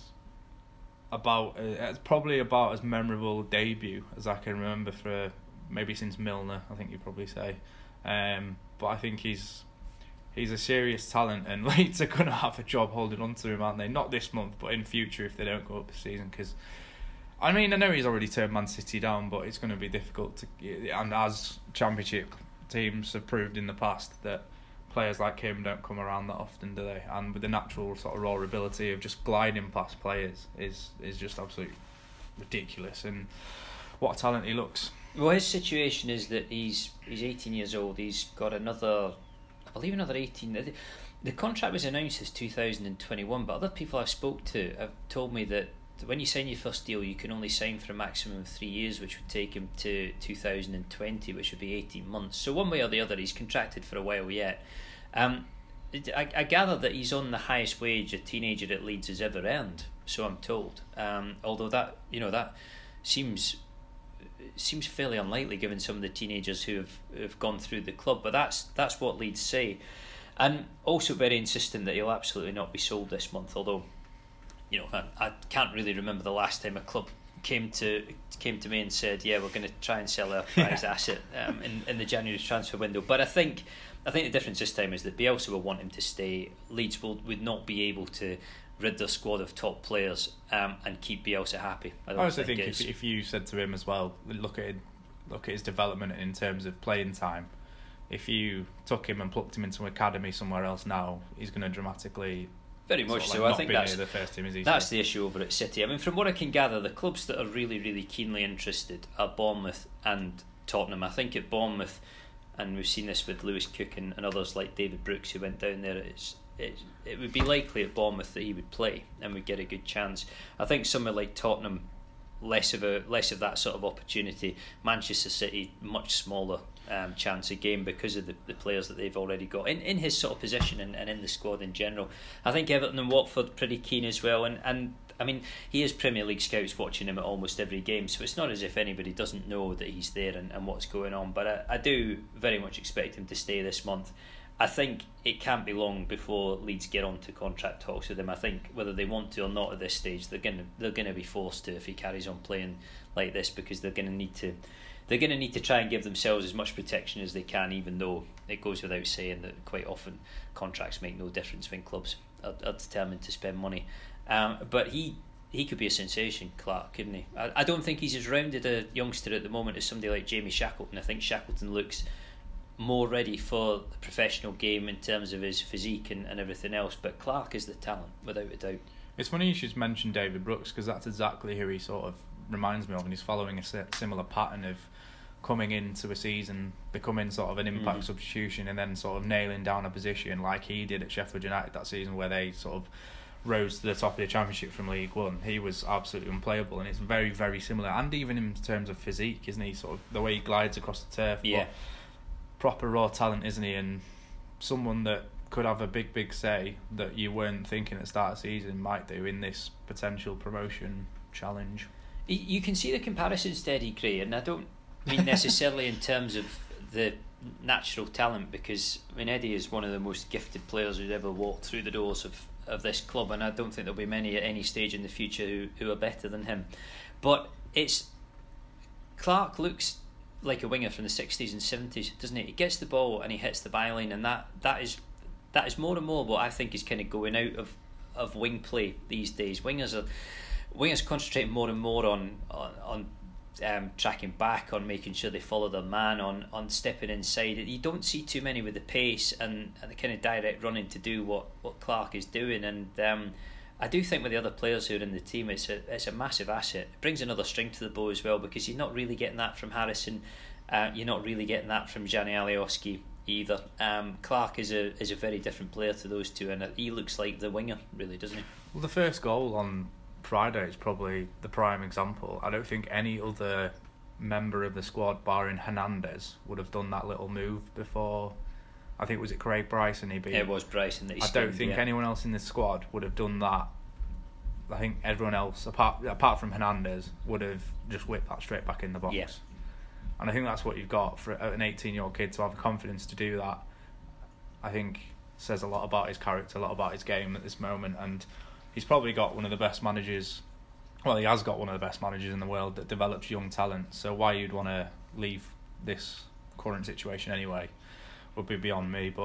probably about as memorable debut as I can remember for maybe since Milner, I think you'd probably say. But I think his he's a serious talent, and Leeds are going to have a job holding on to him, aren't they? Not this month, but in future if they don't go up this season. Because, I mean, I know he's already turned Man City down, but it's going to be difficult to. And as Championship teams have proved in the past, that players like him don't come around that often, do they? And with the natural sort of raw ability of just gliding past players is just absolutely ridiculous. And what a talent he looks. Well, his situation is that he's 18 years old. He's got another 18. The contract was announced as 2021, but other people I've spoke to have told me that when you sign your first deal, you can only sign for a maximum of 3 years, which would take him to 2020, which would be 18 months. So one way or the other, he's contracted for a while yet. I gather that he's on the highest wage a teenager at Leeds has ever earned, so I'm told. Although that seems fairly unlikely given some of the teenagers who have gone through the club, but that's what Leeds say. And also very insistent that he'll absolutely not be sold this month, although I can't really remember the last time a club came to me and said, yeah, we're going to try and sell our prized asset in the January transfer window. But I think the difference this time is that Bielsa will want him to stay. Leeds would not be able to rid their squad of top players and keep Bielsa happy. I also think if you said to him as well, look at his development in terms of playing time. If you took him and plucked him into an academy somewhere else now, he's going to dramatically. Very much so. I think that's the first team that's the issue over at City. I mean, from what I can gather, the clubs that are really, really keenly interested are Bournemouth and Tottenham. I think at Bournemouth, and we've seen this with Lewis Cook and others like David Brooks who went down there, it would be likely at Bournemouth that he would play and would get a good chance. I think somewhere like Tottenham, less of that sort of opportunity. Manchester City, much smaller chance of game because of the players that they've already got in his sort of position and in the squad in general. I think Everton and Watford pretty keen as well, and I mean, he has Premier League scouts watching him at almost every game, so it's not as if anybody doesn't know that he's there and what's going on. But I do very much expect him to stay this month. I think it can't be long before Leeds get on to contract talks with him. I think whether they want to or not at this stage, they're going to be forced to if he carries on playing like this, because they're going to need to try and give themselves as much protection as they can, even though it goes without saying that quite often contracts make no difference when clubs are determined to spend money. But he could be a sensation, Clark, couldn't he? I don't think he's as rounded a youngster at the moment as somebody like Jamie Shackleton. I think Shackleton looks more ready for the professional game in terms of his physique and everything else, but Clark is the talent, without a doubt. It's funny you should mention David Brooks, because that's exactly who he sort of reminds me of, and he's following a similar pattern of coming into a season, becoming sort of an impact substitution, and then sort of nailing down a position like he did at Sheffield United that season, where they sort of rose to the top of the Championship from League One. He was absolutely unplayable, and it's very, very similar, and even in terms of physique, isn't he? Sort of the way he glides across the turf. Yeah. But proper raw talent, isn't he? And someone that could have a big say that you weren't thinking at the start of the season might do in this potential promotion challenge. You can see the comparisons to Eddie Gray, and I don't mean necessarily in terms of the natural talent, because I mean, Eddie is one of the most gifted players who's ever walked through the doors of this club, and I don't think there'll be many at any stage in the future who are better than him. But Clark looks like a winger from the 60s and 70s, doesn't he? He gets the ball and he hits the byline, and that is more and more what I think is kind of going out of wing play these days. Wingers concentrate more and more on tracking back, on making sure they follow their man, on stepping inside. You don't see too many with the pace and the kind of direct running to do what Clark is doing, and I do think with the other players who are in the team, it's a massive asset. It brings another string to the bow as well, because you're not really getting that from Harrison, you're not really getting that from Gianni Alioski either. Clark is a very different player to those two, and he looks like the winger, really, doesn't he? Well, the first goal on Friday is probably the prime example. I don't think any other member of the squad, barring Hernandez, would have done that little move before. I think, was it Craig Bryson he beat? It was Bryson that he I don't think anyone else in the squad would have done that. I think everyone else, apart from Hernandez, would have just whipped that straight back in the box. Yeah. And I think that's what you've got for an 18-year-old kid to have the confidence to do that. I think says a lot about his character, a lot about his game at this moment, and he's probably got one of the best managers. Well, he has got one of the best managers in the world that develops young talent. So why you'd want to leave this current situation anyway would be beyond me. But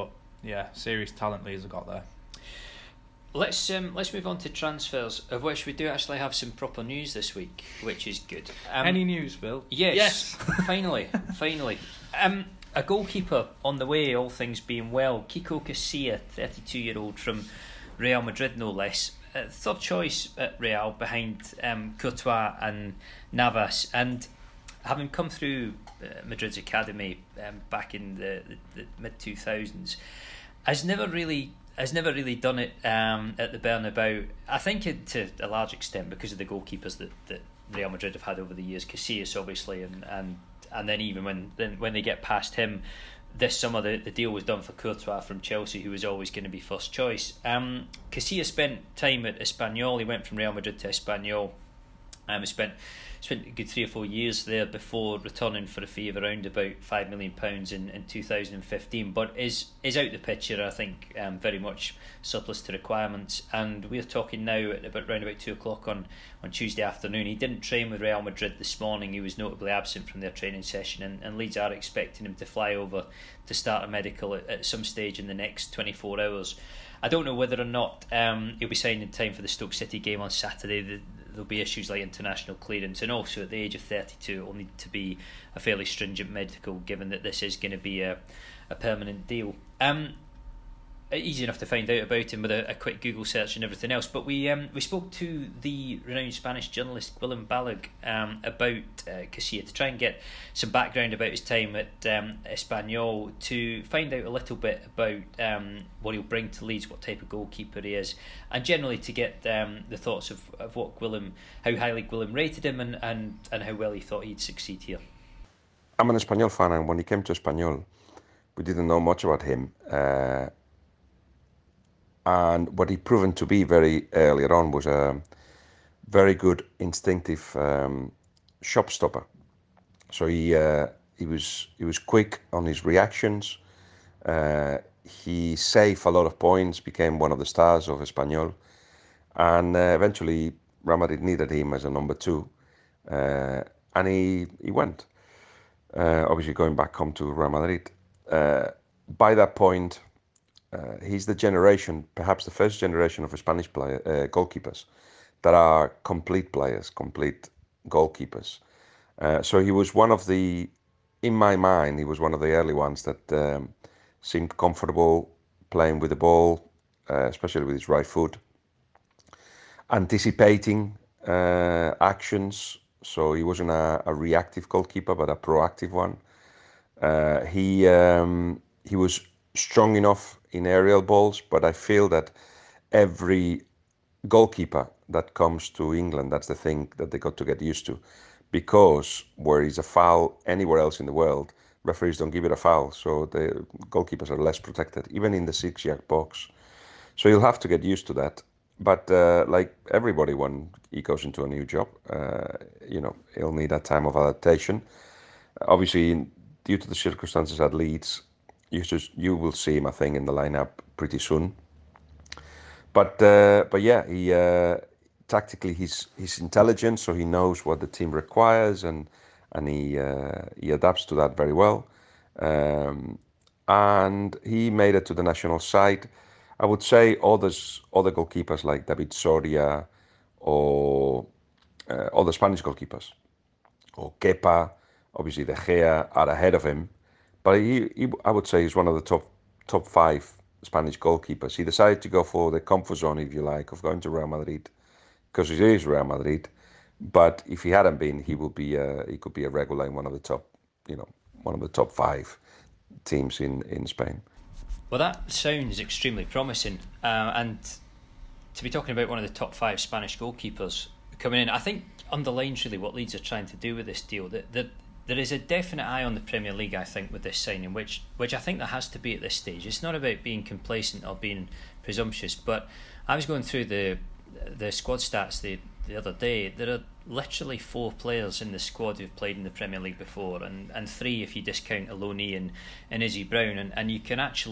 Yeah, serious talent Leeds have got there. Let's move on to transfers, of which we do actually have some proper news this week, which is good. Any news, Bill? Yes. Finally. A goalkeeper on the way, all things being well. Kiko Casilla, 32-year-old from Real Madrid, no less. Third choice at Real behind Courtois and Navas, and having come through Madrid's academy back in the mid 2000s, has never really done it at the Bernabeu. I think to a large extent because of the goalkeepers that Real Madrid have had over the years. Casillas obviously, and then even when they get past him this summer, the deal was done for Courtois from Chelsea, who was always going to be first choice. Casillas spent time at Espanyol. He went from Real Madrid to Espanyol. He spent a good 3 or 4 years there before returning for a fee of around about £5 million in 2015, but is out the picture, I think, very much surplus to requirements. And we're talking now at around about 2 o'clock on Tuesday afternoon. He didn't train with Real Madrid this morning. He was notably absent from their training session, and Leeds are expecting him to fly over to start a medical at some stage in the next 24 hours. I don't know whether or not he'll be signed in time for the Stoke City game on Saturday. There'll be issues like international clearance, and also at the age of 32 it will need to be a fairly stringent medical, given that this is going to be a permanent deal. Easy enough to find out about him with a quick Google search and everything else. But we spoke to the renowned Spanish journalist Guillem Balog about Casilla to try and get some background about his time at Espanyol, to find out a little bit about what he'll bring to Leeds, what type of goalkeeper he is, and generally to get the thoughts of what how highly Guillem rated him, and how well he thought he'd succeed here. I'm an Espanyol fan, and when he came to Espanyol, we didn't know much about him. And what he proven to be very earlier on was a very good instinctive shop stopper. So he was quick on his reactions. He saved a lot of points, became one of the stars of Espanyol, and eventually Real Madrid needed him as a number 2, and he went. Obviously going back home to Real Madrid. By that point, he's the generation, perhaps the first generation of Spanish goalkeepers that are complete players, complete goalkeepers. So he was one of the, in my mind, he was one of the early ones that seemed comfortable playing with the ball, especially with his right foot, anticipating actions. So he wasn't a reactive goalkeeper, but a proactive one. He was strong enough in aerial balls, but I feel that every goalkeeper that comes to England, that's the thing that they got to get used to, because where is a foul anywhere else in the world, referees don't give it a foul, so the goalkeepers are less protected, even in the 6-yard box. So you'll have to get used to that. But like everybody, when he goes into a new job, he'll need that time of adaptation. Obviously, due to the circumstances at Leeds, you will see him, I think, in the lineup pretty soon. But yeah, he tactically he's intelligent, so he knows what the team requires, and he adapts to that very well. And he made it to the national side. I would say other goalkeepers like David Soria or other Spanish goalkeepers, or Kepa, obviously De Gea, are ahead of him. But I would say he's one of the top 5 Spanish goalkeepers. He decided to go for the comfort zone, if you like, of going to Real Madrid, because he is Real Madrid. But if he hadn't been, he could be a regular in one of the top 5 teams in Spain. Well, that sounds extremely promising, and to be talking about one of the top 5 Spanish goalkeepers coming in, I think underlines really what Leeds are trying to do with this deal. That there is a definite eye on the Premier League, I think, with this signing, which I think there has to be at this stage. It's not about being complacent or being presumptuous, but I was going through the squad stats the other day. There are literally 4 players in the squad who've played in the Premier League before, and 3 if you discount Aloni and Izzy Brown, and you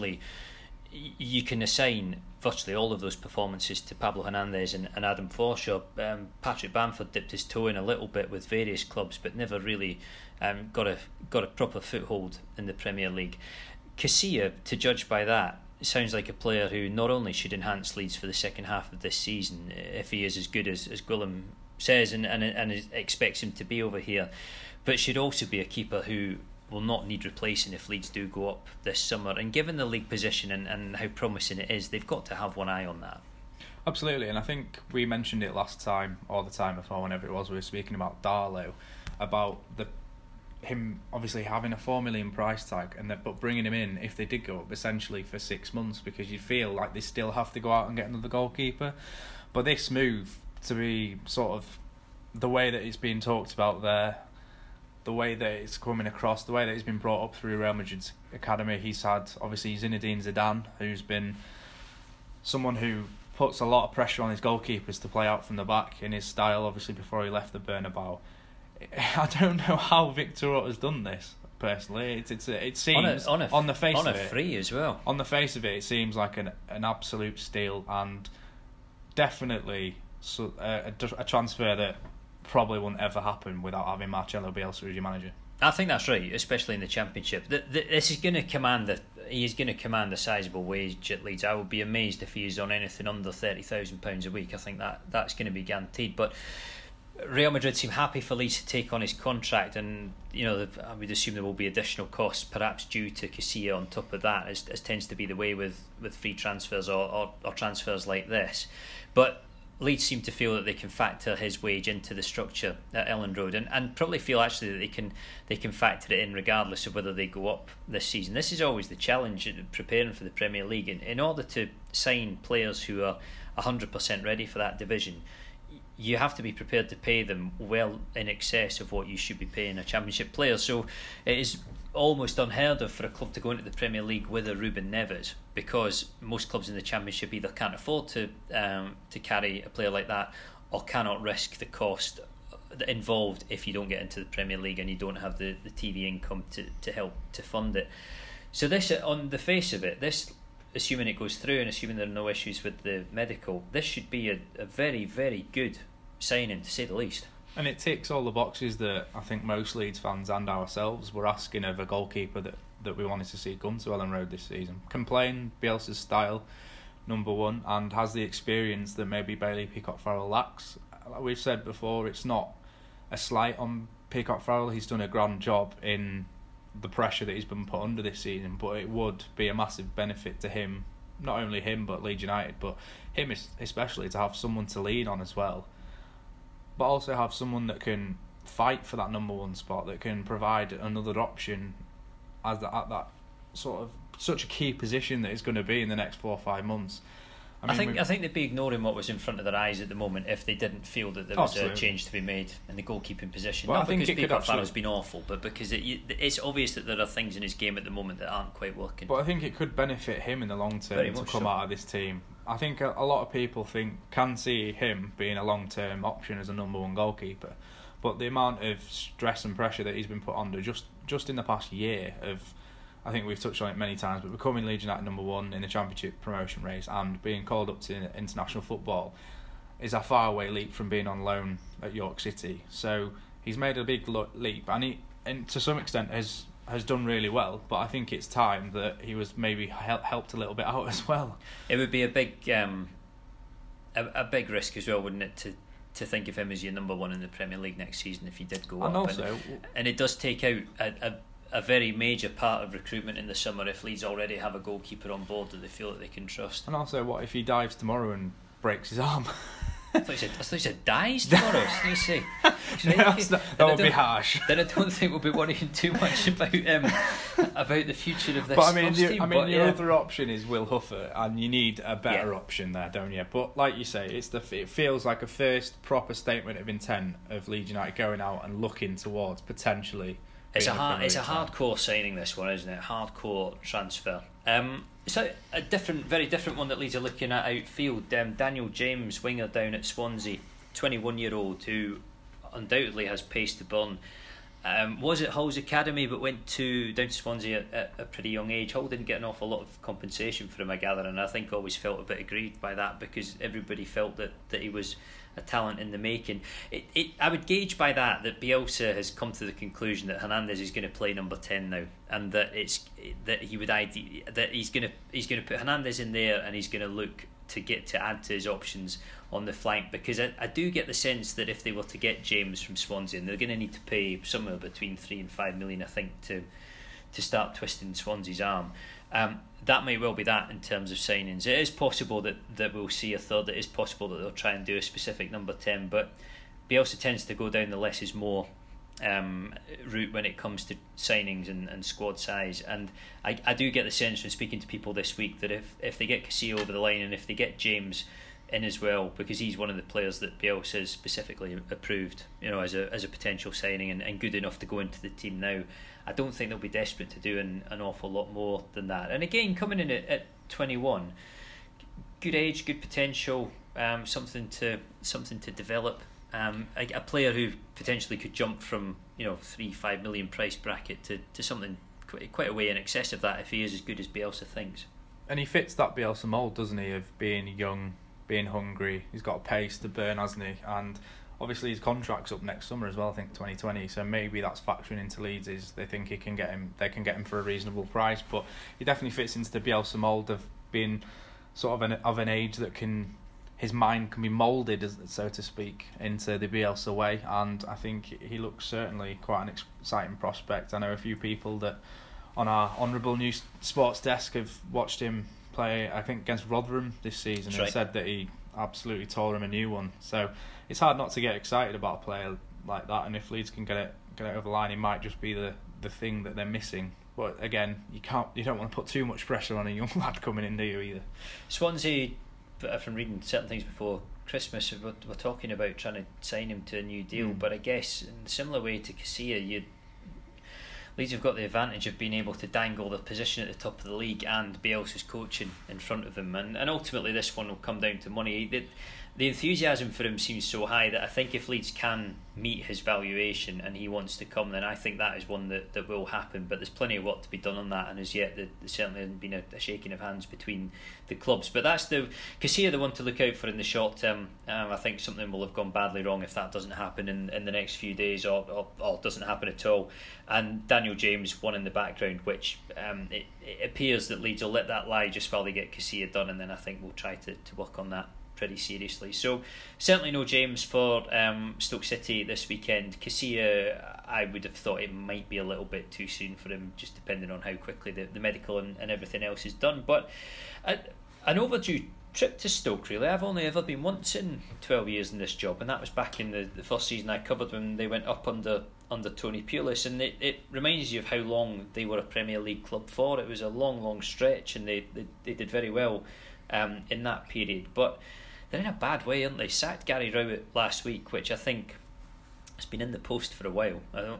can assign virtually all of those performances to Pablo Hernandez and Adam Forshaw. Patrick Bamford dipped his toe in a little bit with various clubs, but never really got a proper foothold in the Premier League. Casilla, to judge by that, sounds like a player who not only should enhance Leeds for the second half of this season, if he is as good as Gwilym says and expects him to be over here, but should also be a keeper who will not need replacing if Leeds do go up this summer. And given the league position and how promising it is, they've got to have one eye on that. Absolutely, and I think we mentioned it last time, or the time before, whenever it was, we were speaking about Darlow, about him obviously having a $4 million price tag, but bringing him in if they did go up essentially for 6 months, because you feel like they still have to go out and get another goalkeeper. But this move, to be sort of the way that it's being talked about there, the way that it's coming across, the way that it's been brought up through Real Madrid's academy, he's had obviously Zinedine Zidane, who's been someone who puts a lot of pressure on his goalkeepers to play out from the back in his style, obviously before he left the Bernabeu. I don't know how Victor Orta has done this personally. It seems on the face of it, free as well. On the face of it seems like an absolute steal, and definitely a transfer that probably wouldn't ever happen without having Marcelo Bielsa as your manager. I think that's right, especially in the Championship. This is going to command he is going to command a sizable wage at Leeds. I would be amazed if he is on anything under £30,000 a week. I think that's going to be guaranteed. But Real Madrid seem happy for Leeds to take on his contract, and I would assume there will be additional costs, perhaps due to Casilla on top of that, as tends to be the way with free transfers or transfers like this. But Leeds seem to feel that they can factor his wage into the structure at Elland Road, and probably feel actually that they can factor it in regardless of whether they go up this season. This is always the challenge in preparing for the Premier League. In order to sign players who are 100% ready for that division, you have to be prepared to pay them well in excess of what you should be paying a Championship player. So it is almost unheard of for a club to go into the Premier League with a Ruben Neves, because most clubs in the Championship either can't afford to carry a player like that, or cannot risk the cost involved if you don't get into the Premier League and you don't have the TV income to help to fund it. So this, on the face of it, this, assuming it goes through and assuming there are no issues with the medical, this should be a very, very good signing, to say the least. And it ticks all the boxes that I think most Leeds fans and ourselves were asking of a goalkeeper that we wanted to see come to Elland Road this season. Can play in Bielsa's style, number one, and has the experience that maybe Bailey Peacock-Farrell lacks. Like we've said before, it's not a slight on Peacock-Farrell. He's done a grand job in the pressure that he's been put under this season, but it would be a massive benefit to him, not only him but Leeds United, but him especially, to have someone to lean on as well, but also have someone that can fight for that number one spot, that can provide another option at that sort of such a key position that it's going to be in the next 4 or 5 months. I think they'd be ignoring what was in front of their eyes at the moment if they didn't feel that there was absolutely a change to be made in the goalkeeping position. Well, not because Peacock-Farrell's been awful, but because it's obvious that there are things in his game at the moment that aren't quite working. But I think it could benefit him in the long term to come out of this team. I think a lot of people can see him being a long-term option as a number one goalkeeper, but the amount of stress and pressure that he's been put under just in the past year of, I think we've touched on it many times, but becoming Leeds United number one in the Championship promotion race and being called up to international football is a faraway leap from being on loan at York City. So he's made a big leap, and he to some extent has done really well, but I think it's time that he was maybe helped a little bit out as well. It would be a big risk as well, wouldn't it, to think of him as your number one in the Premier League next season if he did go and up. Also, and it does take out a very major part of recruitment in the summer if Leeds already have a goalkeeper on board that they feel that they can trust. And also, what if he dives tomorrow and breaks his arm? I thought you said dies tomorrow. You say. That would be harsh. Then I don't think we'll be worrying too much about the future of this. But your other option is Will Huffer, and you need a better option there, don't you? But like you say, it feels like a first proper statement of intent of Leeds United going out and looking towards potentially. It's a hardcore signing, this one, isn't it? Hardcore transfer. So a very different one that Leeds are looking at outfield. Daniel James, winger down at Swansea, 21-year-old who undoubtedly has pace to burn. Was at Hull's academy, but went down to Swansea at a pretty young age. Hull didn't get an awful lot of compensation for him, I gather, and I think always felt a bit aggrieved by that, because everybody felt that he was a talent in the making. I would gauge by that Bielsa has come to the conclusion that Hernandez is going to play number 10 now, and that he's going to put Hernandez in there, and he's going to look to add to his options on the flank, because I do get the sense that if they were to get James from Swansea, and they're going to need to pay somewhere between 3 and 5 million, I think, to start twisting Swansea's arm. That may well be that in terms of signings. It is possible that we'll see a third. It is possible that they'll try and do a specific number 10, but Bielsa tends to go down the less is more route when it comes to signings and squad size. And I do get the sense from speaking to people this week that if they get Casilla over the line, and if they get James in as well, because he's one of the players that Bielsa has specifically approved, as a potential signing and good enough to go into the team now, I don't think they'll be desperate to do an awful lot more than that. And again, coming in at 21, good age, good potential, something to develop. A player who potentially could jump from 3-5 million price bracket to something quite a way in excess of that if he is as good as Bielsa thinks. And he fits that Bielsa mould, doesn't he, of being young, being hungry. He's got a pace to burn, hasn't he? And obviously his contract's up next summer as well, I think 2020. So maybe that's factoring into Leeds, is they think they can get him for a reasonable price. But he definitely fits into the Bielsa mould of being sort of an age that his mind can be moulded, so to speak, into the Bielsa way. And I think he looks certainly quite an exciting prospect. I know a few people that on our Honourable News Sports desk have watched him play, I think, against Rotherham this season, and said that he absolutely tore him a new one. So it's hard not to get excited about a player like that, and if Leeds can get it over the line, it might just be the thing that they're missing. But again, you don't want to put too much pressure on a young lad coming in, do you, either? Swansea, from reading certain things before Christmas, we're talking about trying to sign him to a new deal, but I guess in a similar way to Casilla, Leeds have got the advantage of being able to dangle the position at the top of the league and Bielsa's coaching in front of them, and ultimately this one will come down to money. The enthusiasm for him seems so high that I think if Leeds can meet his valuation and he wants to come, then I think that is one that will happen. But there's plenty of work to be done on that, and as yet there certainly hasn't been a shaking of hands between the clubs. But that's Casilla, the one to look out for in the short term. I think something will have gone badly wrong if that doesn't happen in the next few days, or doesn't happen at all. And Daniel James, one in the background, which it appears that Leeds will let that lie just while they get Casilla done, and then I think we'll try to work on that pretty seriously. So certainly no James for Stoke City this weekend. Casilla, I would have thought it might be a little bit too soon for him, just depending on how quickly the medical and everything else is done. But an overdue trip to Stoke, really. I've only ever been once in 12 years in this job, and that was back in the first season I covered when they went up under Tony Pulis, and it reminds you of how long they were a Premier League club for. It was a long stretch, and they did very well in that period. But they're in a bad way, aren't they? Sacked Gary Rowett last week, which I think has been in the post for a while.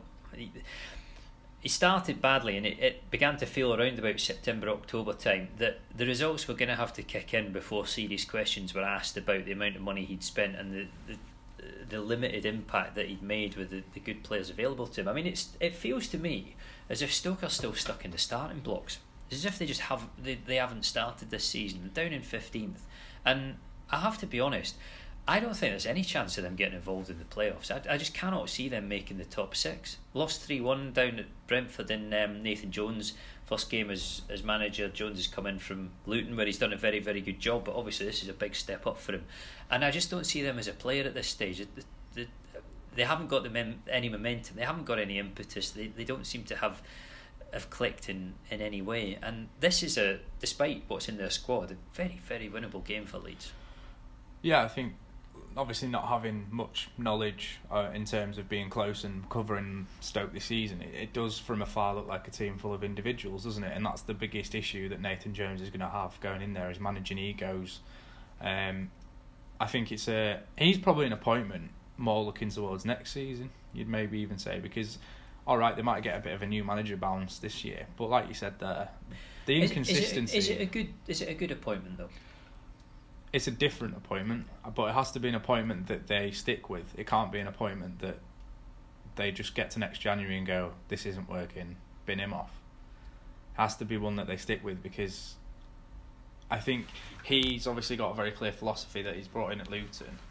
He started badly, and it began to feel around about September, October time that the results were going to have to kick in before serious questions were asked about the amount of money he'd spent and the limited impact that he'd made with the good players available to him. I mean, it feels to me as if Stoke are still stuck in the starting blocks. It's as if they just haven't started this season. They're down in 15th, and I have to be honest, I don't think there's any chance of them getting involved in the playoffs. I just cannot see them making the top six. Lost 3-1 down at Brentford in Nathan Jones' first game as manager. Jones has come in from Luton, where he's done a very, very good job, but obviously this is a big step up for him. And I just don't see them as a player at this stage. They haven't got any momentum. They haven't got any impetus. They don't seem to have clicked in any way. And this is, despite what's in their squad, a very, very winnable game for Leeds. Yeah, I think obviously not having much knowledge in terms of being close and covering Stoke this season, it does from afar look like a team full of individuals, doesn't it? And that's the biggest issue that Nathan Jones is going to have going in there, is managing egos. I think he's probably an appointment more looking towards next season, you'd maybe even say, because alright, they might get a bit of a new manager bounce this year, but like you said there, the inconsistency. Is it a good appointment though? It's a different appointment, but it has to be an appointment that they stick with. It can't be an appointment that they just get to next January and go, this isn't working, bin him off. It has to be one that they stick with, because I think he's obviously got a very clear philosophy that he's brought in at Luton,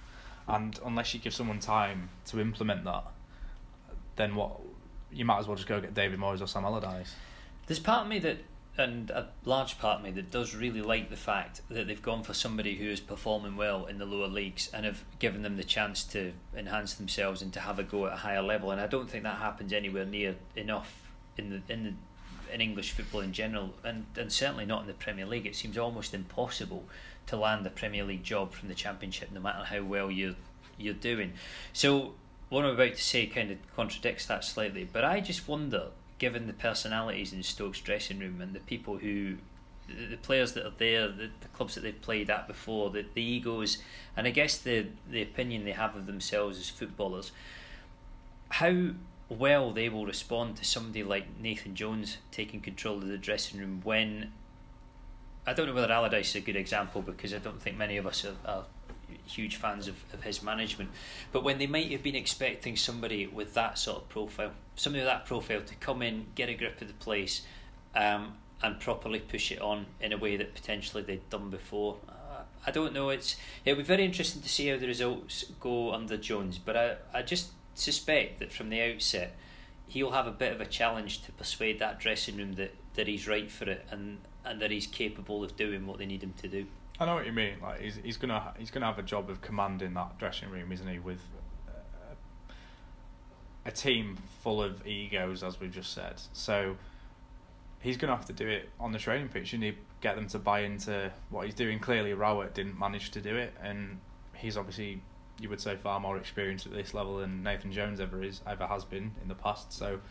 and unless you give someone time to implement that, then what? You might as well just go get David Moyes or Sam Allardyce. There's part of me that, and a large part of me that does really like the fact that they've gone for somebody who is performing well in the lower leagues and have given them the chance to enhance themselves and to have a go at a higher level. And I don't think that happens anywhere near enough in English football in general, and certainly not in the Premier League. It seems almost impossible to land a Premier League job from the Championship, no matter how well you're doing. So what I'm about to say kind of contradicts that slightly, but I just wonder, given the personalities in Stoke's dressing room and the people who, the players that are there, the clubs that they've played at before, the egos, and I guess the opinion they have of themselves as footballers, how well they will respond to somebody like Nathan Jones taking control of the dressing room when, I don't know whether Allardyce is a good example because I don't think many of us are huge fans of his management, but when they might have been expecting somebody with that sort of profile, somebody with that profile to come in, get a grip of the place, and properly push it on in a way that potentially they'd done before. I don't know, it'll be very interesting to see how the results go under Jones, but I just suspect that from the outset he'll have a bit of a challenge to persuade that dressing room that he's right for it and that he's capable of doing what they need him to do. I know what you mean. Like he's gonna have a job of commanding that dressing room, isn't he? With a team full of egos, as we've just said. So he's gonna have to do it on the training pitch. You need to get them to buy into what he's doing. Clearly, Rowett didn't manage to do it, and he's obviously, you would say, far more experienced at this level than Nathan Jones ever has been in the past. So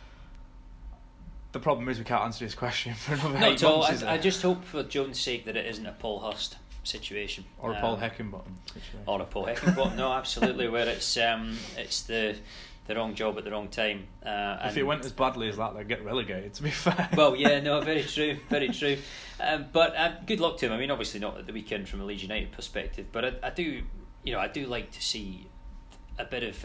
the problem is we can't answer this question for another 8 months. I just hope for Jones' sake that it isn't a Paul Hurst situation. Or a Paul Heckingbottom situation. Or a Paul Heckingbottom, no, absolutely, where it's the wrong job at the wrong time. If it went as badly as that, they'd get relegated, to be fair. Well, yeah, no, very true, very true. But good luck to him. I mean, obviously not at the weekend from a Leeds United perspective, but I do like to see a bit of,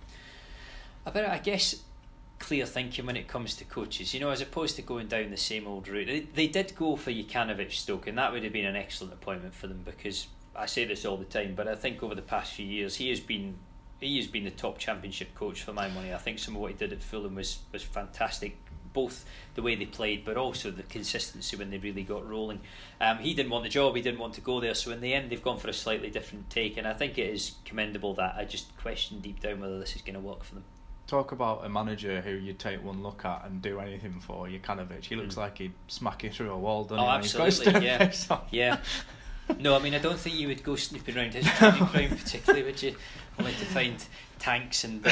I guess, clear thinking when it comes to coaches, as opposed to going down the same old route. They did go for Jukanovic, Stoke, and that would have been an excellent appointment for them, because I say this all the time, but I think over the past few years he has been the top Championship coach for my money. I think some of what he did at Fulham was fantastic, both the way they played but also the consistency when they really got rolling. He didn't want the job, he didn't want to go there, so in the end they've gone for a slightly different take, and I think it is commendable. That I just question deep down whether this is going to work for them. Talk about a manager who you'd take one look at and do anything for, Jukanovic. He looks like he'd smack you through a wall, doesn't he? Absolutely, yeah. No, I mean, I don't think you would go snooping around his training ground particularly, would you? Only to find tanks and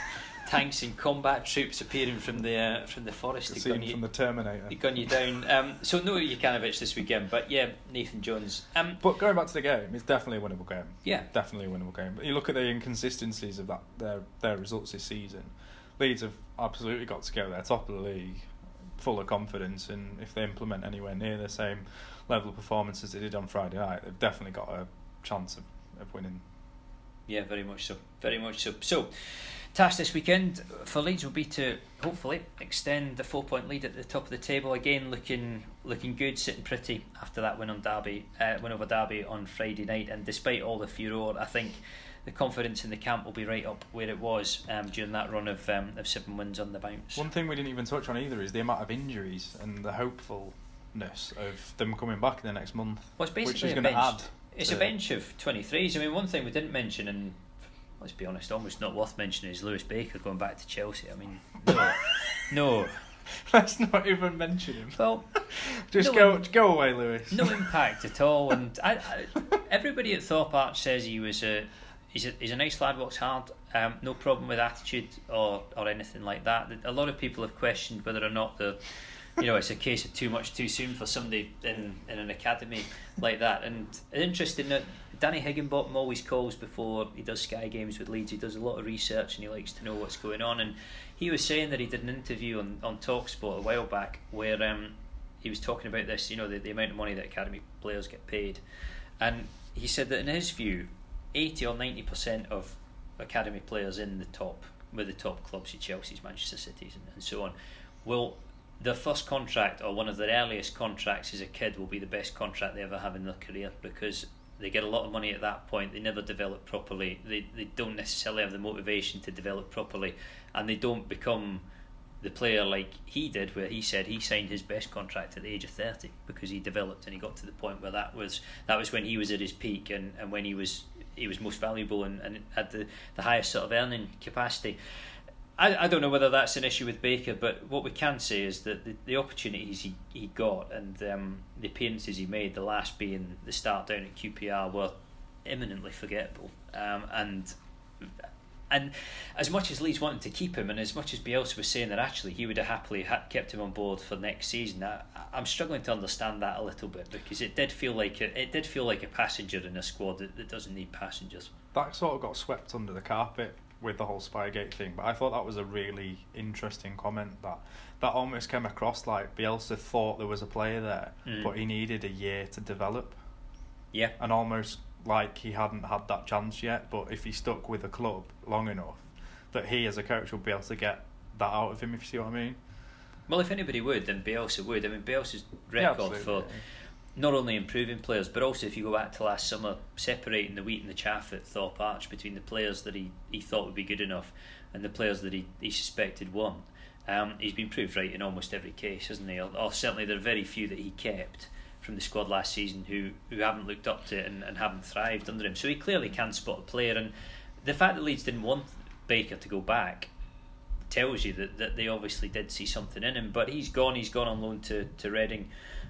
combat troops appearing from the forest. From the Terminator. They gun you down. So no Jukanovic this weekend, but yeah, Nathan Jones. But going back to the game, it's definitely a winnable game. Yeah, definitely a winnable game. But you look at the inconsistencies of their results this season. Leeds have absolutely got to go there, top of the league, full of confidence, and if they implement anywhere near the same level of performance as they did on Friday night, they've definitely got a chance of winning. Yeah, very much so. Very much so. So, task this weekend for Leeds will be to hopefully extend the 4-point lead at the top of the table again, looking good, sitting pretty after that win over Derby on Friday night. And despite all the furore, I think the confidence in the camp will be right up where it was during that run of 7 wins on the bounce. One thing we didn't even touch on either is the amount of injuries and the hopefulness of them coming back in the next month. Well, it's basically which is going to add. It's a bench of 23s. I mean, one thing we didn't mention, and let's be honest, almost not worth mentioning, is Lewis Baker going back to Chelsea. I mean, no. Let's not even mention him. Well, just go away, Lewis. No impact at all. And everybody at Thorpe Arch says he's a nice lad, works hard, no problem with attitude or anything like that. A lot of people have questioned whether or not it's a case of too much too soon for somebody in an academy like that. And interesting that Danny Higginbottom always calls before he does Sky games with Leeds. He does a lot of research and he likes to know what's going on. And he was saying that he did an interview on TalkSport a while back where he was talking about this, the amount of money that academy players get paid. And he said that in his view, 80 or 90% of academy players with the top clubs, Chelsea's, Manchester City's and so on, will, their first contract or one of their earliest contracts as a kid will be the best contract they ever have in their career, because They get a lot of money at that point. They never develop properly. They don't necessarily have the motivation to develop properly, and they don't become the player like he did, where he said he signed his best contract at the age of 30 because he developed and he got to the point where that was when he was at his peak and when he was most valuable and had the highest sort of earning capacity. I don't know whether that's an issue with Baker, but what we can say is that the opportunities he got and the appearances he made, the last being the start down at QPR, were imminently forgettable. And as much as Leeds wanted to keep him, and as much as Bielsa was saying that actually he would have happily kept him on board for next season, I'm struggling to understand that a little bit, because it did feel like a passenger in a squad that doesn't need passengers. That sort of got swept under the carpet with the whole Spygate thing, but I thought that was a really interesting comment, that almost came across like Bielsa thought there was a player there, but he needed a year to develop. Yeah. And almost like he hadn't had that chance yet, but if he stuck with the club long enough, that he as a coach would be able to get that out of him, if you see what I mean. Well, if anybody would, then Bielsa would. I mean, Bielsa's record for not only improving players, but also, if you go back to last summer, separating the wheat and the chaff at Thorpe Arch between the players that he thought would be good enough and the players that he suspected weren't. He's been proved right in almost every case, hasn't he? Or certainly there are very few that he kept from the squad last season who haven't looked up to it and haven't thrived under him. So he clearly can spot a player, and the fact that Leeds didn't want Baker to go back tells you that they obviously did see something in him. But he's gone on loan to Reading,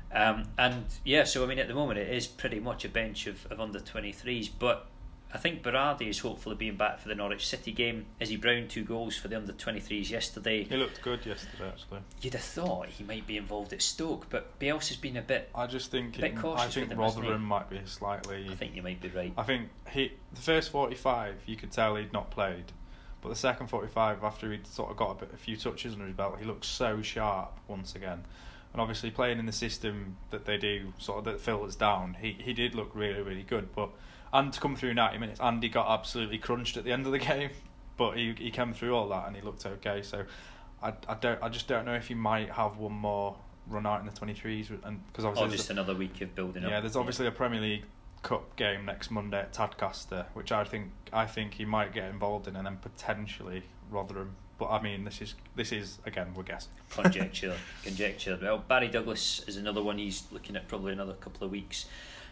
and yeah, so I mean at the moment it is pretty much a bench of under 23s, but I think Berardi is hopefully being back for the Norwich City game. Izzy Brown 2 goals for the under 23s yesterday. He looked good yesterday, actually. You'd have thought he might be involved at Stoke, but Bielsa's been a bit. I think him, Rotherham might be slightly. I think you might be right. I think the first 45 you could tell he'd not played, but the second 45 after he'd sort of got a few touches under his belt, he looked so sharp once again. And obviously playing in the system that they do, sort of that filters down, he did look really, really good. And to come through 90 minutes, Andy got absolutely crunched at the end of the game, but he came through all that and he looked okay. So I just don't know if he might have one more run out in the 23s, and because obviously just another week of building up. Yeah, there's obviously a Premier League Cup game next Monday at Tadcaster, which I think he might get involved in, and then potentially Rotherham. But I mean, this is again, we're guessing. Conjecture. Well, Barry Douglas is another one. He's looking at probably another couple of weeks.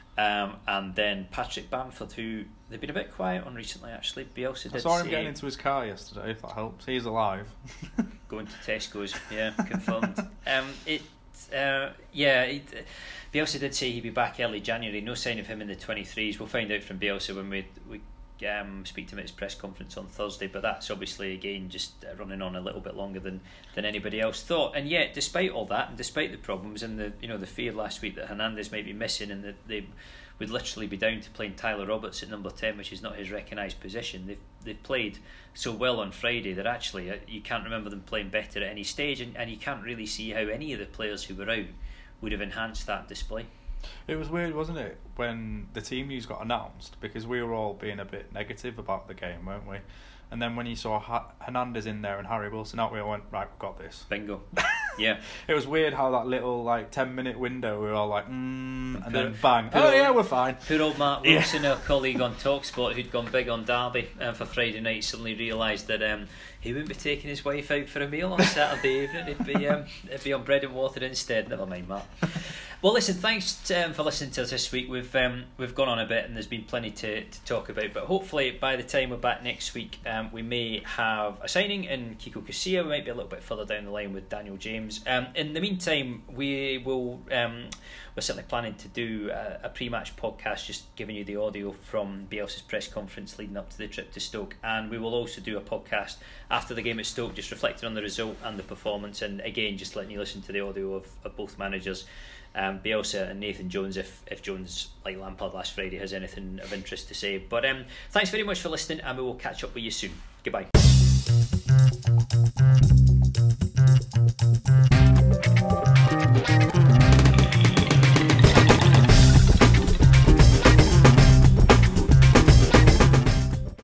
And then Patrick Bamford, who they've been a bit quiet on recently, actually. Bielsa I saw him getting into his car yesterday, if that helps. He's alive. Going to Tesco's, yeah, confirmed. Bielsa did say he'd be back early January. No sign of him in the 23s. We'll find out from Bielsa when we speak to him at his press conference on Thursday, but that's obviously again just running on a little bit longer than anybody else thought. And yet, despite all that, and despite the problems and the fear last week that Hernandez might be missing and that they would literally be down to playing Tyler Roberts at number 10, which is not his recognised position, they've played so well on Friday that actually you can't remember them playing better at any stage, and you can't really see how any of the players who were out would have enhanced that display. It was weird, wasn't it, when the team news got announced, because we were all being a bit negative about the game, weren't we? And then when you saw Hernandez in there and Harry Wilson out, we all went, right, we've got this. Bingo. Yeah. It was weird how that little 10-minute window, we were all like, and then bang, we're fine. Poor old Mark Wilson, our colleague on TalkSport, who'd gone big on Derby for Friday night, suddenly realised that he wouldn't be taking his wife out for a meal on Saturday evening. It'd be on bread and water instead. Never mind, Mark. Well, listen, thanks for listening to us this week. We've gone on a bit and there's been plenty to talk about, but hopefully by the time we're back next week, we may have a signing in Kiko Casilla. We might be a little bit further down the line with Daniel James. In the meantime, we're certainly planning to do a pre-match podcast, just giving you the audio from Bielsa's press conference leading up to the trip to Stoke, and we will also do a podcast after the game at Stoke, just reflecting on the result and the performance, and again just letting you listen to the audio of both managers, Bielsa and Nathan Jones, if Jones, like Lampard last Friday, has anything of interest to say. But thanks very much for listening, and we will catch up with you soon. Goodbye.